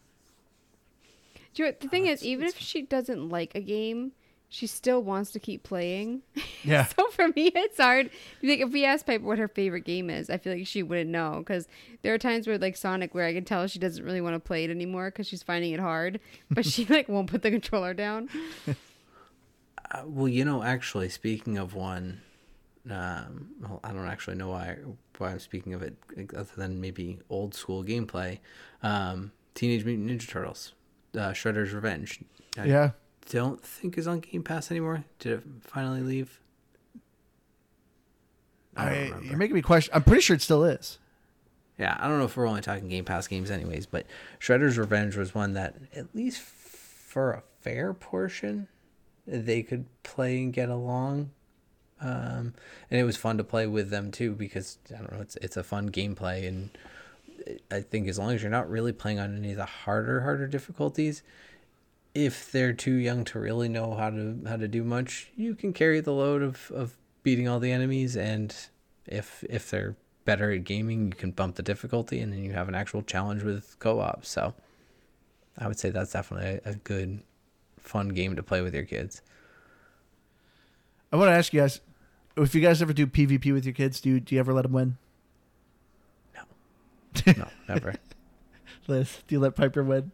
Do you know, the thing is, even if she doesn't like a game, she still wants to keep playing. Yeah. So for me, it's hard. Like if we ask Piper what her favorite game is, I feel like she wouldn't know, because there are times where like Sonic, where I can tell she doesn't really want to play it anymore because she's finding it hard, but she like won't put the controller down. Uh, well, you know, actually, speaking of one, um, well, I don't actually know why why I'm speaking of it, other than maybe old school gameplay. Um, Teenage Mutant Ninja Turtles, uh, Shredder's Revenge. I Yeah. don't think is on Game Pass anymore. Did it finally leave? I don't I, remember. you're making me question. I'm pretty sure it still is. Yeah, I don't know if we're only talking Game Pass games anyways, but Shredder's Revenge was one that, at least for a fair portion, they could play and get along. Um, and it was fun to play with them too, because I don't know, it's it's a fun gameplay, and I think as long as you're not really playing on any of the harder harder difficulties, if they're too young to really know how to how to do much, you can carry the load of, of beating all the enemies, and if if they're better at gaming, you can bump the difficulty, and then you have an actual challenge with co-op. So I would say that's definitely a, a good, fun game to play with your kids. I want to ask you guys, if you guys ever do PvP with your kids, do you, do you ever let them win? No. No, never. Liz, do you let Piper win?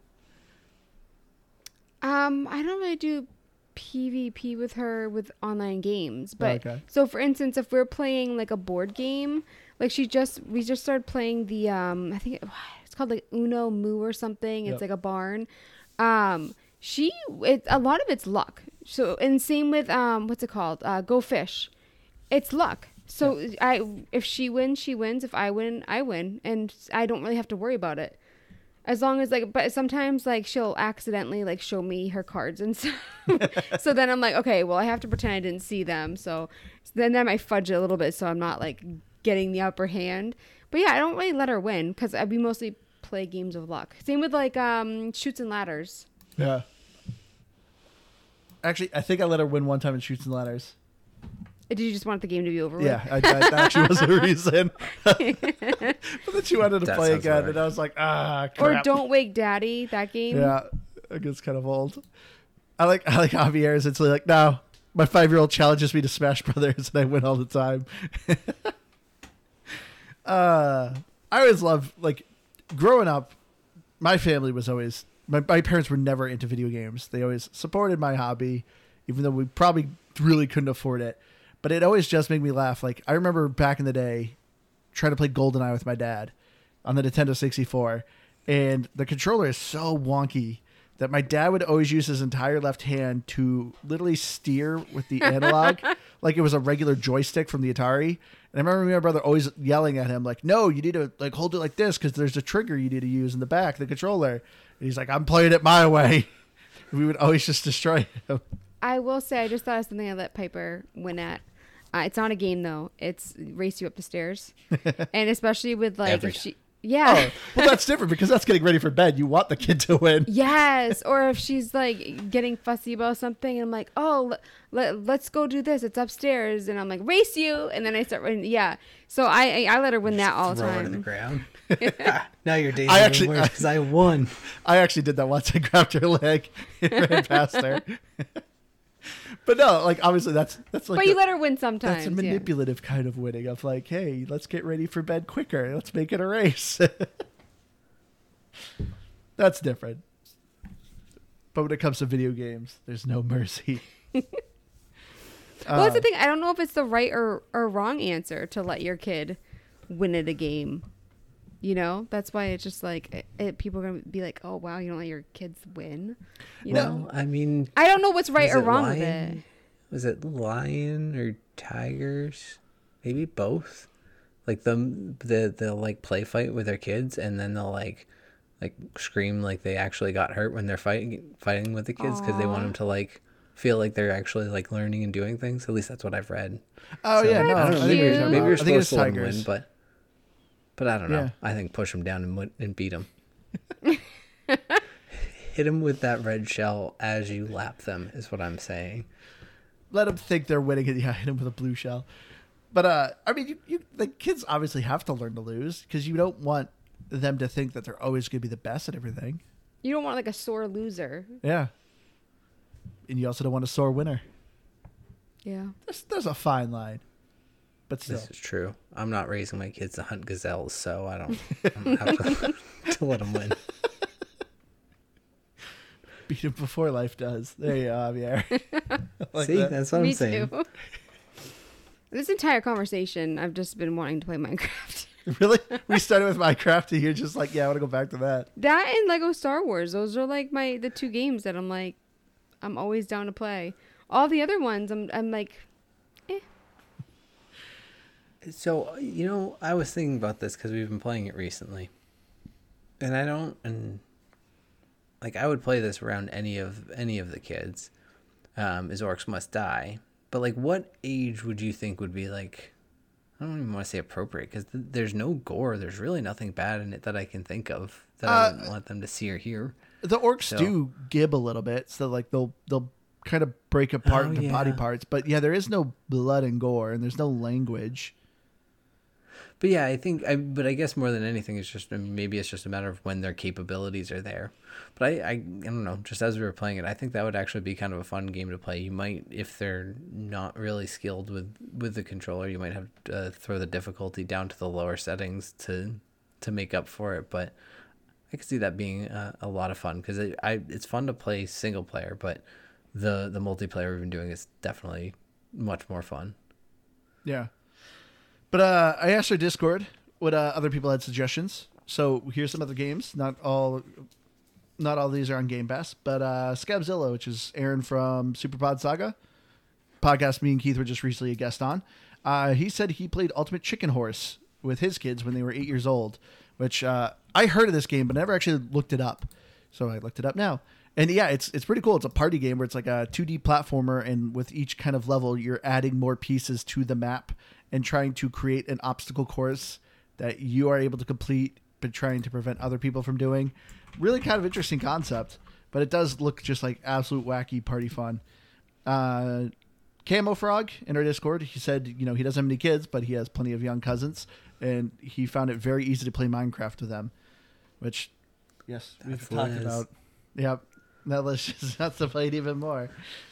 Um, I don't really do PvP with her with online games, but Okay. so for instance, if we're playing like a board game, like she just we just started playing the um I think it, it's called like Uno Moo or something. It's Yep. like a barn. Um, she it a lot of it's luck. So and same with um what's it called? Uh, Go Fish. It's luck. So I if she wins, she wins. If I win, I win, and I don't really have to worry about it. As long as like, but sometimes like she'll accidentally like show me her cards and stuff. So then I'm like, okay, well I have to pretend I didn't see them. So, so then I might fudge it a little bit so I'm not like getting the upper hand. But yeah, I don't really let her win because we mostly play games of luck. Same with like um Chutes and Ladders. Yeah. Actually, I think I let her win one time in Chutes and Ladders. Did you just want the game to be over with? Yeah, I, I, that actually was the reason. But then she wanted to That play sounds again, hard. and I was like, ah, Or crap. Don't Wake Daddy, that game. Yeah, it gets kind of old. I like I like Javier's. It's like, no, my five-year-old challenges me to Smash Brothers, and I win all the time. uh, I always love, like, growing up, my family was always, my, my parents were never into video games. They always supported my hobby, even though we probably really couldn't afford it. But it always just made me laugh. Like, I remember back in the day trying to play GoldenEye with my dad on the Nintendo sixty-four. And the controller is so wonky that my dad would always use his entire left hand to literally steer with the analog like it was a regular joystick from the Atari. And I remember my brother always yelling at him, like, no, you need to like hold it like this because there's a trigger you need to use in the back of the controller. And he's like, I'm playing it my way. And we would always just destroy him. I will say, I just thought of something I let Piper win at. Uh, it's not a game though. It's race you up the stairs, and especially with like Every if she, yeah, Oh, well, that's different because that's getting ready for bed. You want the kid to win. yes, or if she's like getting fussy about something, and I'm like, oh, let, let, let's go do this. It's upstairs, and I'm like, race you, and then I start running. Yeah, so I I, I let her win that all the Throw it in the time. ground. Now your day's I even actually- worse because I won. I actually did that once. I grabbed her leg and ran past her. But no, like obviously that's that's like But you a- let her win sometimes. that's a yeah. manipulative kind of winning of like, hey, let's get ready for bed quicker. Let's make it a race. That's different. But when it comes to video games, there's no mercy. Well, that's the Uh, thing. I don't know if it's the right or, or wrong answer to let your kid win at a game. You know, that's why it's just like it, it, people are gonna be like, "Oh wow, you don't let your kids win." You know, No, I mean, I don't know what's right was or it wrong lion? with it. Was it lion or tigers? Maybe both. Like them, the they'll like play fight with their kids, and then they'll like like scream like they actually got hurt when they're fighting fighting with the kids because they want Aw. them to like feel like they're actually like learning and doing things. At least that's what I've read. Oh So, yeah, no, I don't know. I think Maybe, you're cute. talking maybe about- you're I think it's supposed to let them tigers. win, but but I don't know. Yeah. I think push them down and win, and beat them. Hit them with that red shell as you lap them is what I'm saying. Let them think they're winning and yeah, hit them with a blue shell. But uh, I mean, you, you the kids obviously have to learn to lose because you don't want them to think that they're always going to be the best at everything. You don't want like a sore loser. Yeah, and you also don't want a sore winner. Yeah. There's, there's a fine line, but still, This is true. I'm not raising my kids to hunt gazelles, so I don't, I don't have to, to let them win. beat them before life does. There you go, Javier. I like See, that. that's what Me I'm saying. too. This entire conversation, I've just been wanting to play Minecraft. Really? We started with Minecraft and you're just like, yeah, I want to go back to that. That and Lego Star Wars. Those are like my the two games that I'm like, I'm always down to play. All the other ones, I'm I'm like, eh. So, you know, I was thinking about this because we've been playing it recently. And I don't, and like, I would play this around any of any of the kids, um, is Orcs Must Die. But, like, what age would you think would be, like, I don't even want to say appropriate because th- there's no gore. There's really nothing bad in it that I can think of that I Uh, wouldn't want them to see or hear. The orcs So- do gib a little bit, so like they'll they'll kind of break apart Oh, into body yeah. parts. But yeah, there is no blood and gore, and there's no language. But yeah, I think, I, but I guess more than anything, it's just, I mean, maybe it's just a matter of when their capabilities are there. But I, I, I don't know, just as we were playing it, I think that would actually be kind of a fun game to play. You might, if they're not really skilled with, with the controller, you might have to uh, throw the difficulty down to the lower settings to, to make up for it. But I could see that being a, a lot of fun because it, I, it's fun to play single player, but the, the multiplayer we've been doing is definitely much more fun. Yeah. But uh, I asked our Discord what uh, other people had suggestions. So here's some other games. Not all, not all these are on Game Pass, but uh, Scabzilla, which is Aaron from Superpod Saga, podcast me and Keith were just recently a guest on. Uh, he said he played Ultimate Chicken Horse with his kids when they were eight years old, which uh, I heard of this game but never actually looked it up. So I looked it up now. And yeah, it's it's pretty cool. It's a party game where it's like a two D platformer, and with each kind of level, you're adding more pieces to the map and trying to create an obstacle course that you are able to complete, but trying to prevent other people from doing. Really kind of interesting concept, but it does look just like absolute wacky party fun. Uh, Camo Frog in our Discord, he said, you know, he doesn't have any kids, but he has plenty of young cousins, and he found it very easy to play Minecraft with them, which, yes, we've That's talked Liz. about. Yep. Now let's just have to play it even more.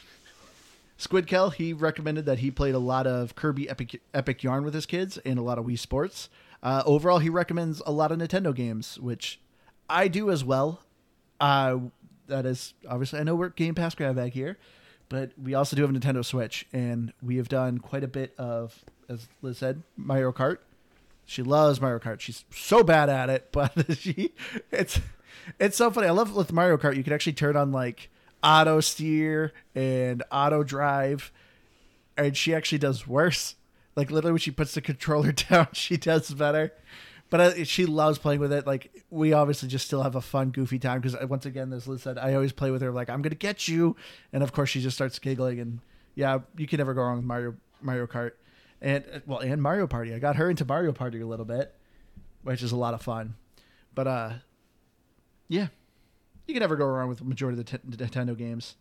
Squidkel, he recommended that he played a lot of Kirby Epic, Epic Yarn with his kids and a lot of Wii Sports. Uh, overall, he recommends a lot of Nintendo games, which I do as well. Uh, that is, obviously, I know we're Game Pass grab bag here, but we also do have a Nintendo Switch, and we have done quite a bit of, as Liz said, Mario Kart. She loves Mario Kart. She's so bad at it, but she, it's, it's so funny. I love with Mario Kart, you can actually turn on like auto steer and auto drive, and she actually does worse. Like literally when she puts the controller down, she does better. But uh, she loves playing with it. Like we obviously just still have a fun, goofy time because once again, as Liz said, I always play with her like I'm gonna get you, and of course she just starts giggling. And yeah, you can never go wrong with Mario Mario Kart, and well, and Mario Party. I got her into Mario Party a little bit, which is a lot of fun. But uh, yeah, you can never go wrong with the majority of the t- Nintendo games.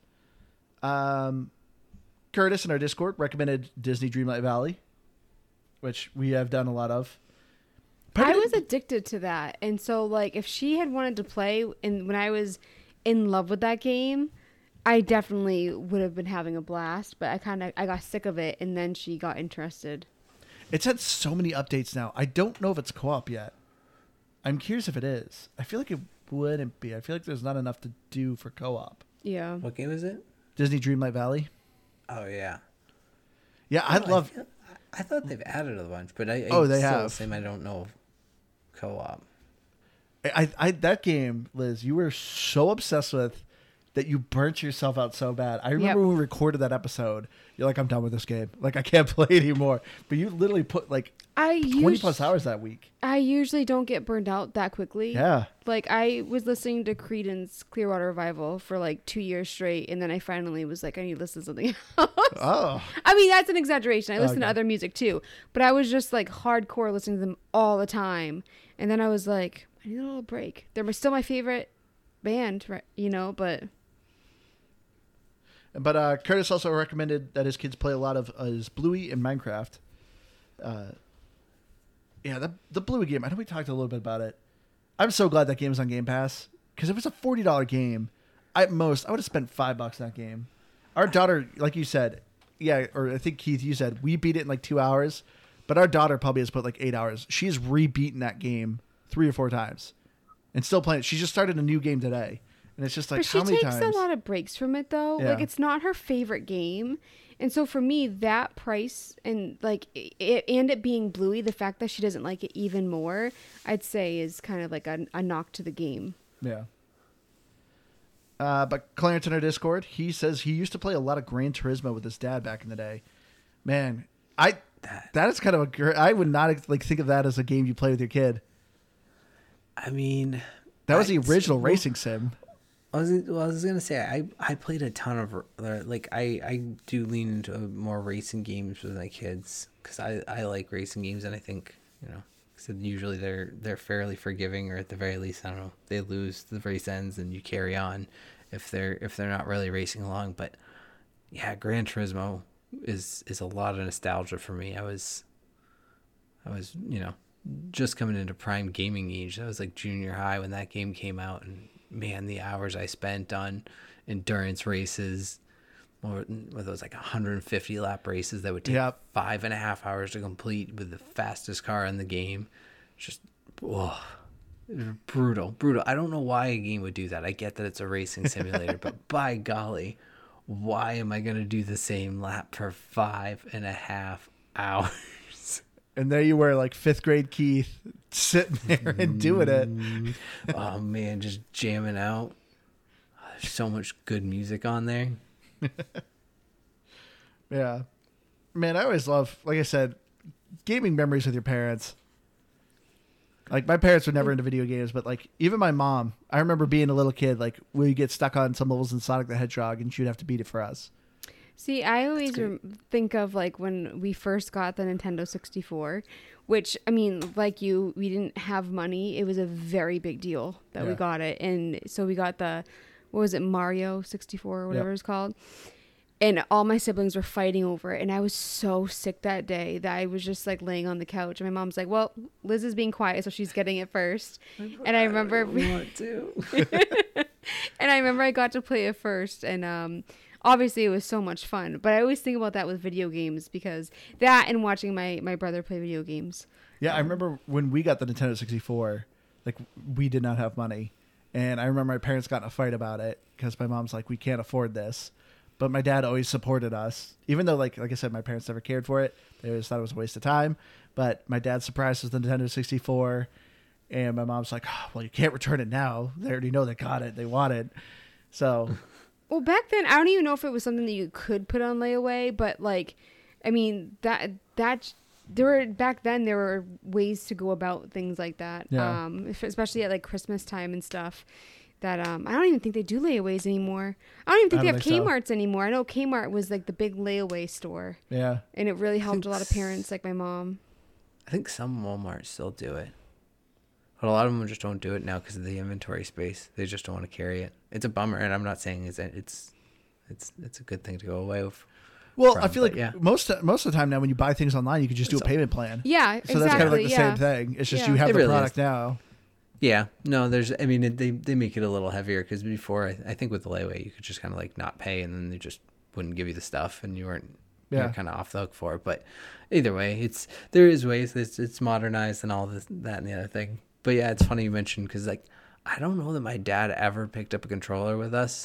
Um, Curtis in our Discord recommended Disney Dreamlight Valley, which we have done a lot of. I was addicted to that, and so like if she had wanted to play, and when I was in love with that game, I definitely would have been having a blast. But I kind of I got sick of it, and then she got interested. It's had so many updates now. I don't know if it's co-op yet. I'm curious if it is. I feel like it wouldn't be. I feel like there's not enough to do for co-op. Yeah. What game is it? Disney Dreamlight Valley. Oh, yeah. Yeah, I Oh, love. I, feel, I thought they've added a bunch, but I, I Oh, they still have. the same. I don't know co-op. I, I that game, Liz, you were so obsessed with that you burnt yourself out so bad. I remember Yep. when we recorded that episode. You're like, I'm done with this game. Like, I can't play anymore. But you literally put like I twenty us- plus hours that week. I usually don't get burned out that quickly. Yeah. Like I was listening to Creedence Clearwater Revival for like two years straight, and then I finally was like, I need to listen to something else. Oh. I mean, that's an exaggeration. I listen Okay. to other music too, but I was just like hardcore listening to them all the time, and then I was like, I need a little break. They're still my favorite band, right? You know, but But uh, Curtis also recommended that his kids play a lot of uh, his Bluey and Minecraft. Uh, yeah, the the Bluey game. I know we talked a little bit about it. I'm so glad that game is on Game Pass because it was a forty dollar game. At most, I would have spent five bucks on that game. Our daughter, like you said, yeah, or I think Keith, you said we beat it in like two hours, but our daughter probably has put like eight hours. She's re-beaten that game three or four times, and still playing it. She just started a new game today, and it's just like but she how many takes times? a lot of breaks from it though. Yeah. Like it's not her favorite game, and so for me, that price and like it, and it being Bluey, the fact that she doesn't like it even more, I'd say is kind of like a, a knock to the game. Yeah. Uh, but Clarence in our Discord, he says he used to play a lot of Gran Turismo with his dad back in the day. Man, I That that is kind of a gr- I would not like think of that as a game you play with your kid. I mean, That was I- the original well, racing sim. I was well, I was gonna say I I played a ton of like I I do lean into more racing games with my kids because I I like racing games, and I think you know so usually they're they're fairly forgiving, or at the very least I don't know, they lose, the race ends and you carry on if they're if they're not really racing along. But yeah, Gran Turismo is is a lot of nostalgia for me. I was I was you know just coming into prime gaming age. I was like junior high when that game came out, and man, the hours I spent on endurance races, or with those like one hundred fifty lap races that would take Yep. five and a half hours to complete with the fastest car in the game. Just, oh, it was brutal, brutal. I don't know why a game would do that. I get that it's a racing simulator, but by golly, why am I going to do the same lap for five and a half hours? And there you were, like fifth grade Keith, sitting there and doing it. Oh man, just jamming out. There's so much good music on there. Yeah. Man, I always love, like I said, gaming memories with your parents. Like, my parents were never into video games, but, like, even my mom, I remember being a little kid, like, we get stuck on some levels in Sonic the Hedgehog, and she'd have to beat it for us. See, I always great. rem- think of like when we first got the Nintendo sixty-four, which I mean, like you, we didn't have money. It was a very big deal that we Yeah. got it. And so we got the, what was it, Mario sixty-four or whatever Yep. it's called. And all my siblings were fighting over it. And I was so sick that day that I was just like laying on the couch. And my mom's like, well, Liz is being quiet, so she's getting it first. And I remember, want to. and I remember I got to play it first. And um, obviously it was so much fun. But I always think about that with video games because that and watching my, my brother play video games. Yeah, I remember when we got the Nintendo sixty-four, like, we did not have money. And I remember my parents got in a fight about it because my mom's like, we can't afford this. But my dad always supported us, even though, like like I said, my parents never cared for it. They always thought it was a waste of time. But my dad surprised us with the Nintendo sixty-four, and my mom's like, oh, well, you can't return it now. They already know they got it. They want it. So, Well, back then, I don't even know if it was something that you could put on layaway, but like, I mean, that, that, there were, back then, there were ways to go about things like that. Yeah. Um, if- especially at like Christmas time and stuff. That um, I don't even think they do layaways anymore. I don't even think I they don't have think so. Kmart's anymore. I know Kmart was like the big layaway store, yeah. and it really helped a lot of Thanks. parents, like my mom. I think some Walmarts still do it, but a lot of them just don't do it now because of the inventory space. They just don't want to carry it. It's a bummer, and I'm not saying it's it's it's it's a good thing to go away with. Well, From, I feel but like yeah. most most of the time now when you buy things online, you can just do a It's a- payment plan. Yeah, So exactly. that's kind of like the yeah. same thing. It's just Yeah. you have It the really product is. now. Yeah, no, there's. I mean, it, they they make it a little heavier because before, I, I think with the layaway, you could just kind of like not pay, and then they just wouldn't give you the stuff, and you weren't Yeah. yeah. kind of off the hook for it. But either way, it's there is ways. It's it's modernized and all this, that, and the other thing. But yeah, it's funny you mentioned because like I don't know that my dad ever picked up a controller with us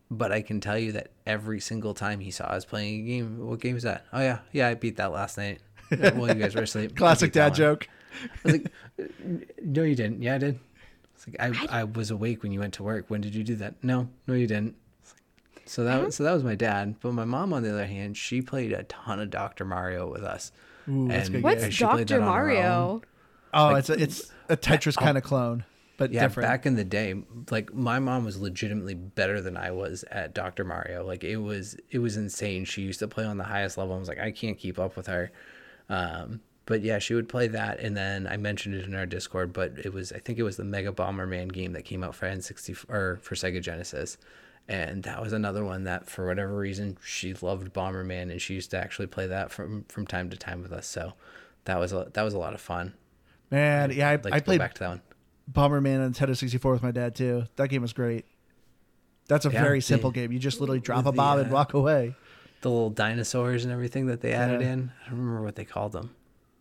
But I can tell you that every single time he saw us playing a game, what game is that? Oh yeah, yeah, I beat that last night. Well, you guys were asleep. Classic dad joke. I was like, no, you didn't. Yeah, I did. It's like I, I, I was awake when you went to work. When did you do that? No, no, you didn't. So that so that was my dad. But my mom, on the other hand, she played a ton of Doctor Mario with us. Ooh, that's and good. What's she played that Doctor on her own. Mario? Oh, Like, it's a, it's a Tetris kind of clone, but Yeah, different. back in the day, like my mom was legitimately better than I was at Doctor Mario. Like it was it was insane. She used to play on the highest level. I was like, I can't keep up with her. Um, but yeah, she would play that, and then I mentioned it in our Discord, but it was I think it was the Mega Bomberman game that came out for N sixty or for Sega Genesis. And that was another one that, for whatever reason, she loved Bomberman, and she used to actually play that from, from time to time with us. So that was a, that was a lot of fun. Man, yeah, I, I'd like I to go played back to that one. Bomberman on Nintendo sixty-four with my dad too. That game was great. That's a Yeah, very the- simple game. You just literally drop with a the, bomb and uh, walk away. The little dinosaurs and everything that they added Yeah. in. I don't remember what they called them.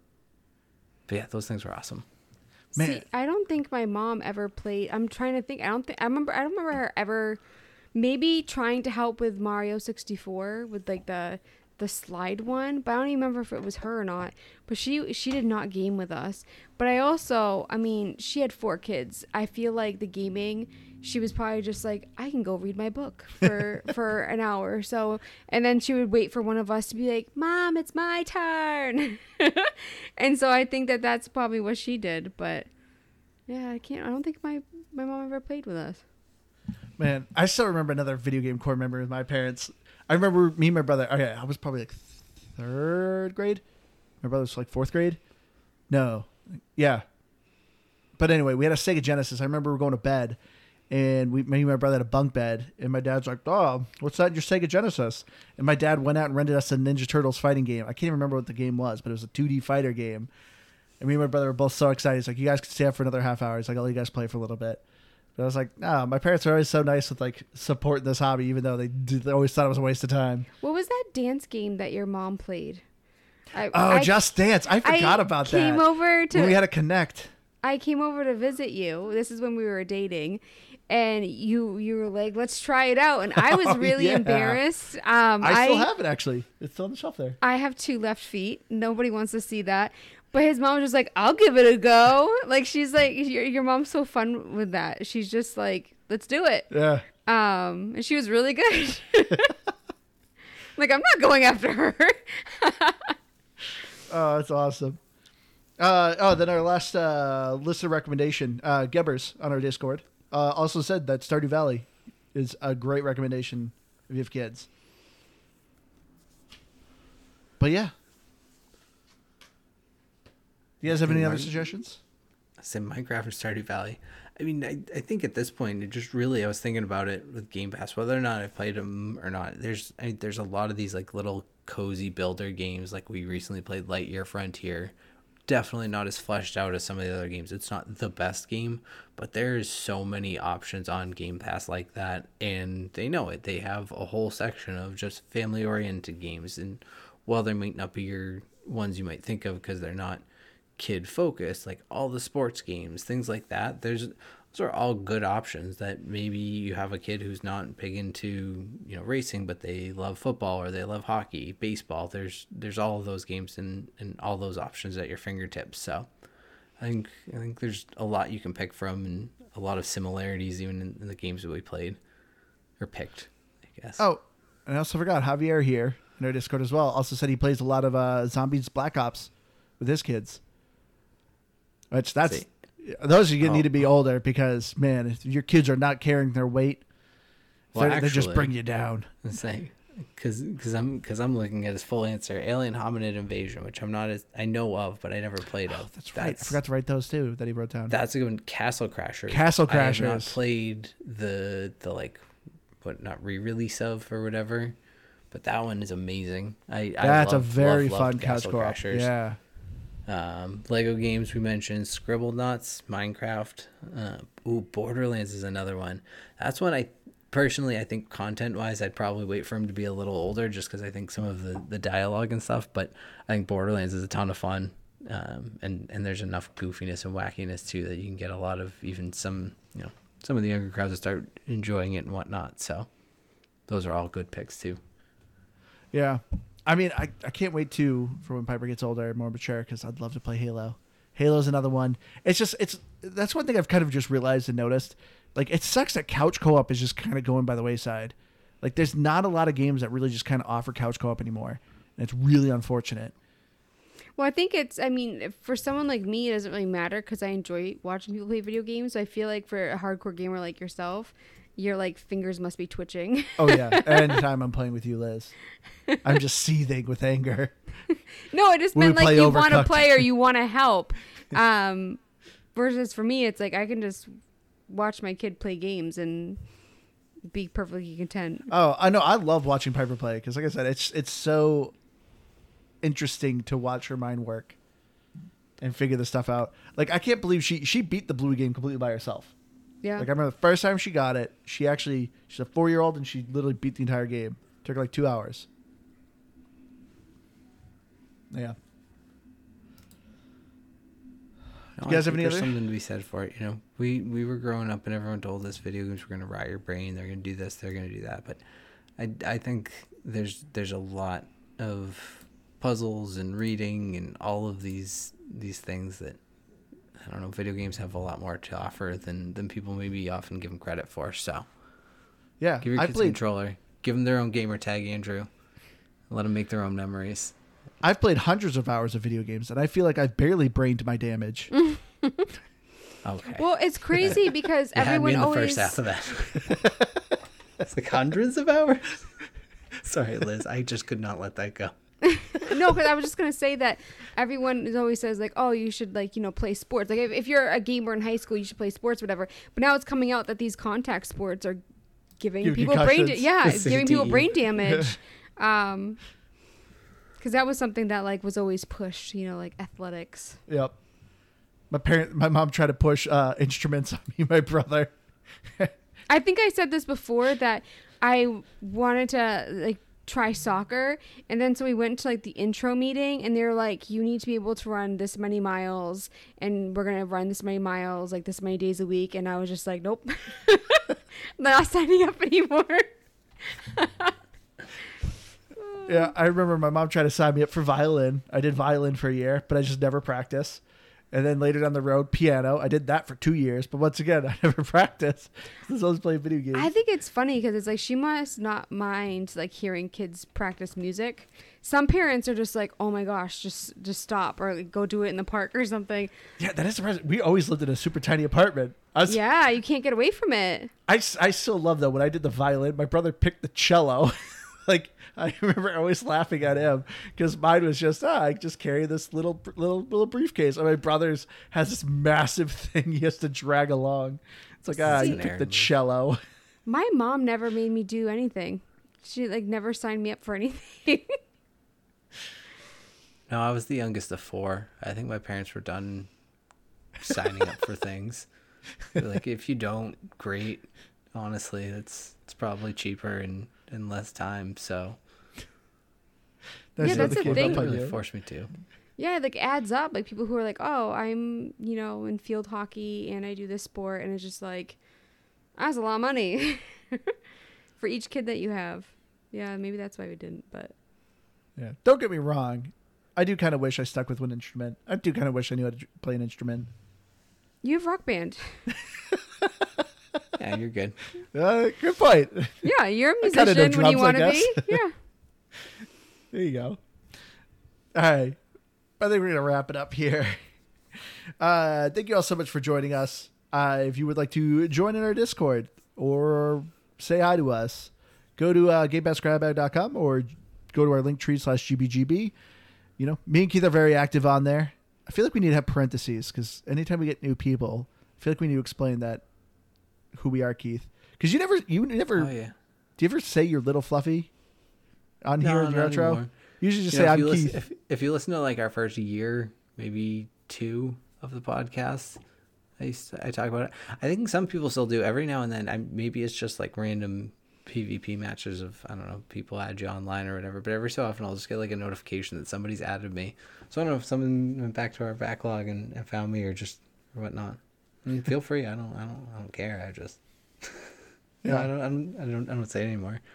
But yeah, those things were awesome. Man. See, I don't think my mom ever played. I'm trying to think. I don't think I remember. I don't remember her ever. Maybe trying to help with Mario sixty-four with like the the slide one, but I don't even remember if it was her or not. But she she did not game with us. But I also, I mean, she had four kids. I feel like the gaming, she was probably just like, I can go read my book for for an hour or so, and then she would wait for one of us to be like, Mom, it's my turn. And so I think that that's probably what she did. But yeah, I can't. I don't think my my mom ever played with us. Man, I still remember another video game core memory with my parents. I remember me and my brother. Okay, I was probably like third grade. My brother was like fourth grade. No, yeah. But anyway, we had a Sega Genesis. I remember we were going to bed, and we, me and my brother had a bunk bed, and my dad's like, "Oh, what's that in your Sega Genesis?" And my dad went out and rented us a Ninja Turtles fighting game. I can't even remember what the game was, but it was a two D fighter game. And me and my brother were both so excited. He's like, "You guys can stay up for another half hour." He's like, "I'll let you guys play for a little bit." But I was like, no, my parents are always so nice with like supporting this hobby, even though they, did, they always thought it was a waste of time. What was that dance game that your mom played? I, Oh, I, Just Dance. I forgot I about came that. over to When we had to connect. I came over to visit you. This is when we were dating, and you you were like, "Let's try it out," and I was Oh, really yeah. embarrassed. Um, I still have it, actually. It's still on the shelf there. I have two left feet. Nobody wants to see that. But his mom was just like, I'll give it a go. Like, she's like, your, your mom's so fun with that. She's just like, let's do it. Yeah. Um, and she was really good. Like, I'm not going after her. Oh, that's awesome. Uh, oh, then our last uh, listener recommendation, uh, Gebbers on our Discord, uh, also said that Stardew Valley is a great recommendation if you have kids. But yeah. Do you guys have any other suggestions? I said Minecraft and Stardew Valley. I mean, I, I think at this point, it just really, I was thinking about it with Game Pass, whether or not I've played them or not. There's I, there's a lot of these like little cozy builder games. Like we recently played Lightyear Frontier. Definitely not as fleshed out as some of the other games. It's not the best game, but there's so many options on Game Pass like that, and they know it. They have a whole section of just family-oriented games, and while they might not be your ones you might think of because they're not kid focused, like all the sports games, things like that, there's those are all good options that maybe you have a kid who's not big into, you know, racing, but they love football or they love hockey, baseball. There's there's all of those games and, and all those options at your fingertips. So I think I think there's a lot you can pick from and a lot of similarities even in, in the games that we played or picked, I guess. Oh, and I also forgot Javier here in our Discord as well. Also said he plays a lot of uh, Zombies Black Ops with his kids. Which that's See. those are gonna Oh. need to be older because man, if your kids are not carrying their weight, Well, they they just actually- bring you down. Let's say, because because I'm because I'm looking at his full answer, Alien Hominid Invasion, which I'm not as I know of, but I never played of. Oh, That's right. I forgot to write those too that he wrote down. That's a good one. Castle Crashers. Castle I have not Crashers. played the the like what not re-release of or whatever, but that one is amazing. I I That's love, a very love, fun loved couch Castle co-op. Crashers. Yeah. Um, Lego games we mentioned, Scribble Nuts, Minecraft. Uh, ooh, Borderlands is another one. That's one I personally I think content wise I'd probably wait for him to be a little older just because I think some of the, the dialogue and stuff. But I think Borderlands is a ton of fun, um, and and there's enough goofiness and wackiness too that you can get a lot of even some you know some of the younger crowds to start enjoying it and whatnot. So those are all good picks too. Yeah. I mean, I, I can't wait to for when Piper gets older and more mature because I'd love to play Halo. Halo's another one. It's just it's that's one thing I've kind of just realized and noticed. Like, it sucks that couch co-op is just kind of going by the wayside. Like, there's not a lot of games that really just kind of offer couch co-op anymore, and it's really unfortunate. Well, I think it's, I mean, for someone like me, it doesn't really matter because I enjoy watching people play video games. So I feel like for a hardcore gamer like yourself, your like fingers must be twitching. Oh yeah, anytime I'm playing with you, Liz, I'm just seething with anger. No, it just When we meant like play you want to Overcooked. play or you want to help. Um, versus for me, it's like I can just watch my kid play games and be perfectly content. Oh, I know. I love watching Piper play because, like I said, it's it's so interesting to watch her mind work and figure this stuff out. Like, I can't believe she she beat the Blue game completely by herself. Yeah. Like, I remember the first time she got it, she actually, she's a four-year-old, and she literally beat the entire game. Took her like two hours. Yeah. No, You guys I have think any there's other- something to be said for it. You know, we, we were growing up and everyone told us video games were going to rot your brain. They're going to do this. They're going to do that. But I, I think there's there's a lot of puzzles and reading and all of these these things that, I don't know, video games have a lot more to offer than, than people maybe often give them credit for. So Yeah. give your I kids a played, controller. Give them their own gamer tag, Andrew. Let them make their own memories. I've played hundreds of hours of video games, and I feel like I've barely brained my damage. Okay. Well, it's crazy because You had everyone me in the always. first half of that. It's like hundreds of hours. Sorry, Liz. I just could not let that go. No, because I was just gonna say that everyone is always says like, oh, you should like you know play sports. Like if, if you're a gamer in high school, you should play sports, whatever. But now it's coming out that these contact sports are giving Give people brain, da- concussions. yeah, Yes, giving people indeed. brain damage. Um, because that was something that like was always pushed, you know, like athletics. Yep. My parent, my mom tried to push uh, instruments on me, and my brother. I think I said this before that I wanted to like try soccer, and then so we went to like the intro meeting, and they're like, you need to be able to run this many miles, and we're gonna run this many miles like this many days a week, and I was just like, nope. I'm not signing up anymore. Yeah, I remember my mom tried to sign me up for violin. I did violin for a year, but I just never practiced. And then later down the road, piano. I did that for two years, but once again, I never practiced. I was always playing video games. I think it's funny because it's like she must not mind like hearing kids practice music. Some parents are just like, oh my gosh, just just stop or like, go do it in the park or something. Yeah, that is surprising. We always lived in a super tiny apartment. I, was, Yeah, you can't get away from it. I, s- I still love though when I did the violin. My brother picked the cello. Like, I remember always laughing at him because mine was just ah, I just carry this little little little briefcase. And my brother's has this massive thing he has to drag along. It's like ah, you See- picked the cello. My mom never made me do anything. She like never signed me up for anything. No, I was the youngest of four. I think my parents were done signing up for things. They're like, if you don't, great. Honestly, it's it's probably cheaper and, and less time. So Yeah, how that's the the kids thing. up they on really you. forced me to. Yeah, it like adds up. Like people who are like, oh, I'm, you know, in field hockey and I do this sport, and it's just like, that's a lot of money for each kid that you have. Yeah, maybe that's why we didn't. But Yeah, don't get me wrong. I do kind of wish I stuck with one instrument. I do kind of wish I knew how to j- play an instrument. you have Rock Band. Yeah, you're good. Uh, good point. Yeah, you're a I kinda know musician when you drums, I want to guess. be. Yeah. There you go. All right. I think we're going to wrap it up here. Uh, thank you all so much for joining us. Uh, if you would like to join in our Discord or say hi to us, go to uh, game pass grab bag dot com or go to our link tree slash G B G B. You know, me and Keith are very active on there. I feel like we need to have parentheses because anytime we get new people, I feel like we need to explain that who we are, Keith. Because you never, you never, Oh yeah. do you ever say your little fluffy on here No, in your not outro? anymore. You usually just You know, say if I'm you Keith. listen, if, if you listen to like our first year, maybe two of the podcast, I used to, I talk about it. I think some people still do every now and then. I maybe it's just like random PvP matches of I don't know people add you online or whatever. But every so often I'll just get like a notification that somebody's added me. So I don't know if someone went back to our backlog and, and found me or just or whatnot. I mean, feel free. I don't I don't I don't care. I just Yeah. yeah. I don't I don't I don't I don't say it anymore.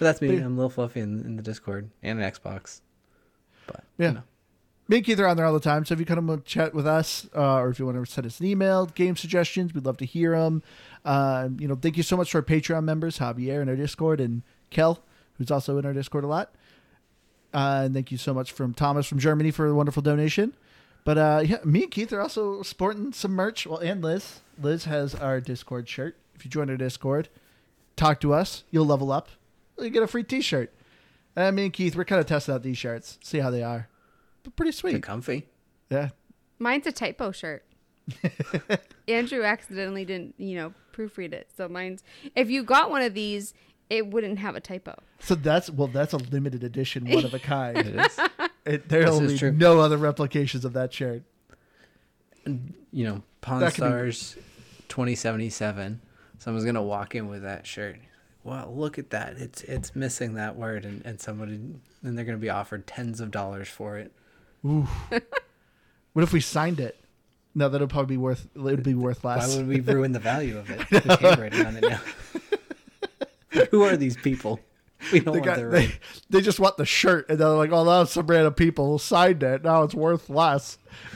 that's me. But- I'm a little fluffy in, in the Discord and an Xbox. But Yeah. you know. Me and Keith are on there all the time, so if you come and chat with us, uh, or if you want to send us an email, game suggestions, we'd love to hear them. Uh, you know, thank you so much to our Patreon members, Javier in our Discord, and Kel, who's also in our Discord a lot. Uh, and thank you so much from Thomas from Germany for a wonderful donation. But uh, yeah, me and Keith are also sporting some merch. Well, and Liz. Liz has our Discord shirt. If you join our Discord, talk to us, you'll level up. You get a free T-shirt. And me and Keith, we're kind of testing out these shirts, see how they are. But pretty They're sweet. comfy. Yeah. Mine's a typo shirt. Andrew accidentally didn't, you know, proofread it. So mine's, if you got one of these, it wouldn't have a typo. So that's well, that's a limited edition, one of a kind. It is. It, there This will is be true. no other replications of that shirt. You know, Pawn That could be- Stars twenty seventy-seven. Someone's gonna walk in with that shirt. Wow, look at that! It's it's missing that word, and and somebody, and they're gonna be offered tens of dollars for it. Ooh. What if we signed it? No, that'll probably be worth. It would be worth Why less. would we ruin the value of it? Who's handwriting on it now? Who are these people? We don't They, want got, their they, right. they just want the shirt, and they're like, "Oh, that was some random people signed it. Now it's worth less."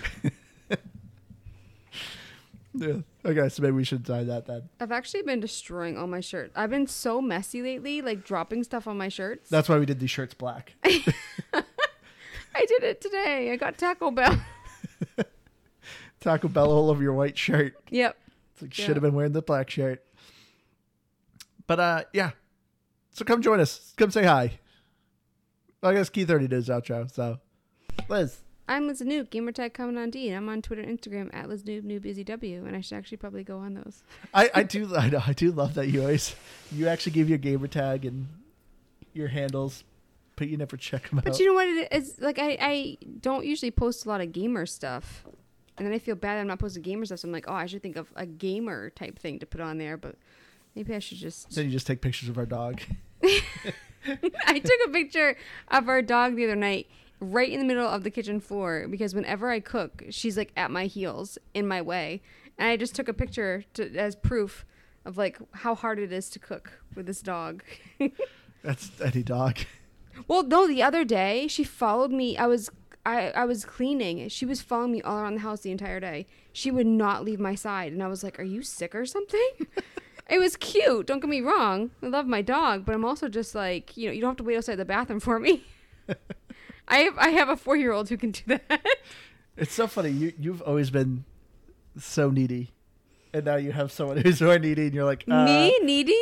Yeah. Okay, so maybe we should sign that then. I've actually been destroying all my shirts. I've been so messy lately, like dropping stuff on my shirts. That's why we did these shirts black. I did it today. I got Taco Bell. Taco Bell all over your white shirt. Yep. It's like, Yeah. should have been wearing the black shirt. But uh, yeah. So come join us. Come say hi. Well, I guess Keith already did his outro. So, Liz. I'm Liz Noob, gamertag coming on D, and I'm on Twitter and Instagram at Liz Noob, Noob Izzy W, and I should actually probably go on those. I, I do I know I do love that you always you actually give your gamer tag and your handles, but you never check them But out. you know what it is? Like, I, I don't usually post a lot of gamer stuff, and then I feel bad I'm not posting gamer stuff, so I'm like, oh, I should think of a gamer type thing to put on there, but maybe I should just... Then you just take pictures of our dog. I took a picture of our dog the other night right in the middle of the kitchen floor because whenever I cook, she's like at my heels in my way. And I just took a picture to, as proof of like how hard it is to cook with this dog. That's any dog. Well, no, the other day she followed me. I was I, I was cleaning. She was following me all around the house the entire day. She would not leave my side. And I was like, are you sick or something? It was cute. Don't get me wrong. I love my dog, but I'm also just like, you know, you don't have to wait outside the bathroom for me. I have I have a four-year-old who can do that. It's so funny. You you've always been so needy, and now you have someone who's more needy, and you're like uh, Me needy?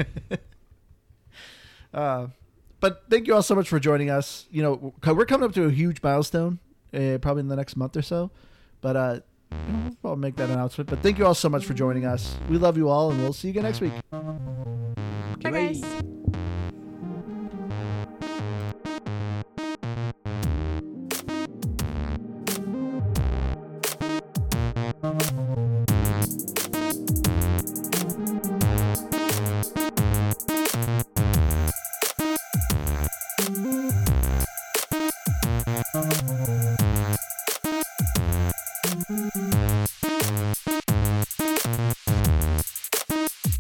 Uh, but thank you all so much for joining us. You know, we're coming up to a huge milestone, uh, probably in the next month or so. But uh, you know, I'll make that announcement. But thank you all so much for joining us. We love you all, and we'll see you again next week. Bye, guys. Bye.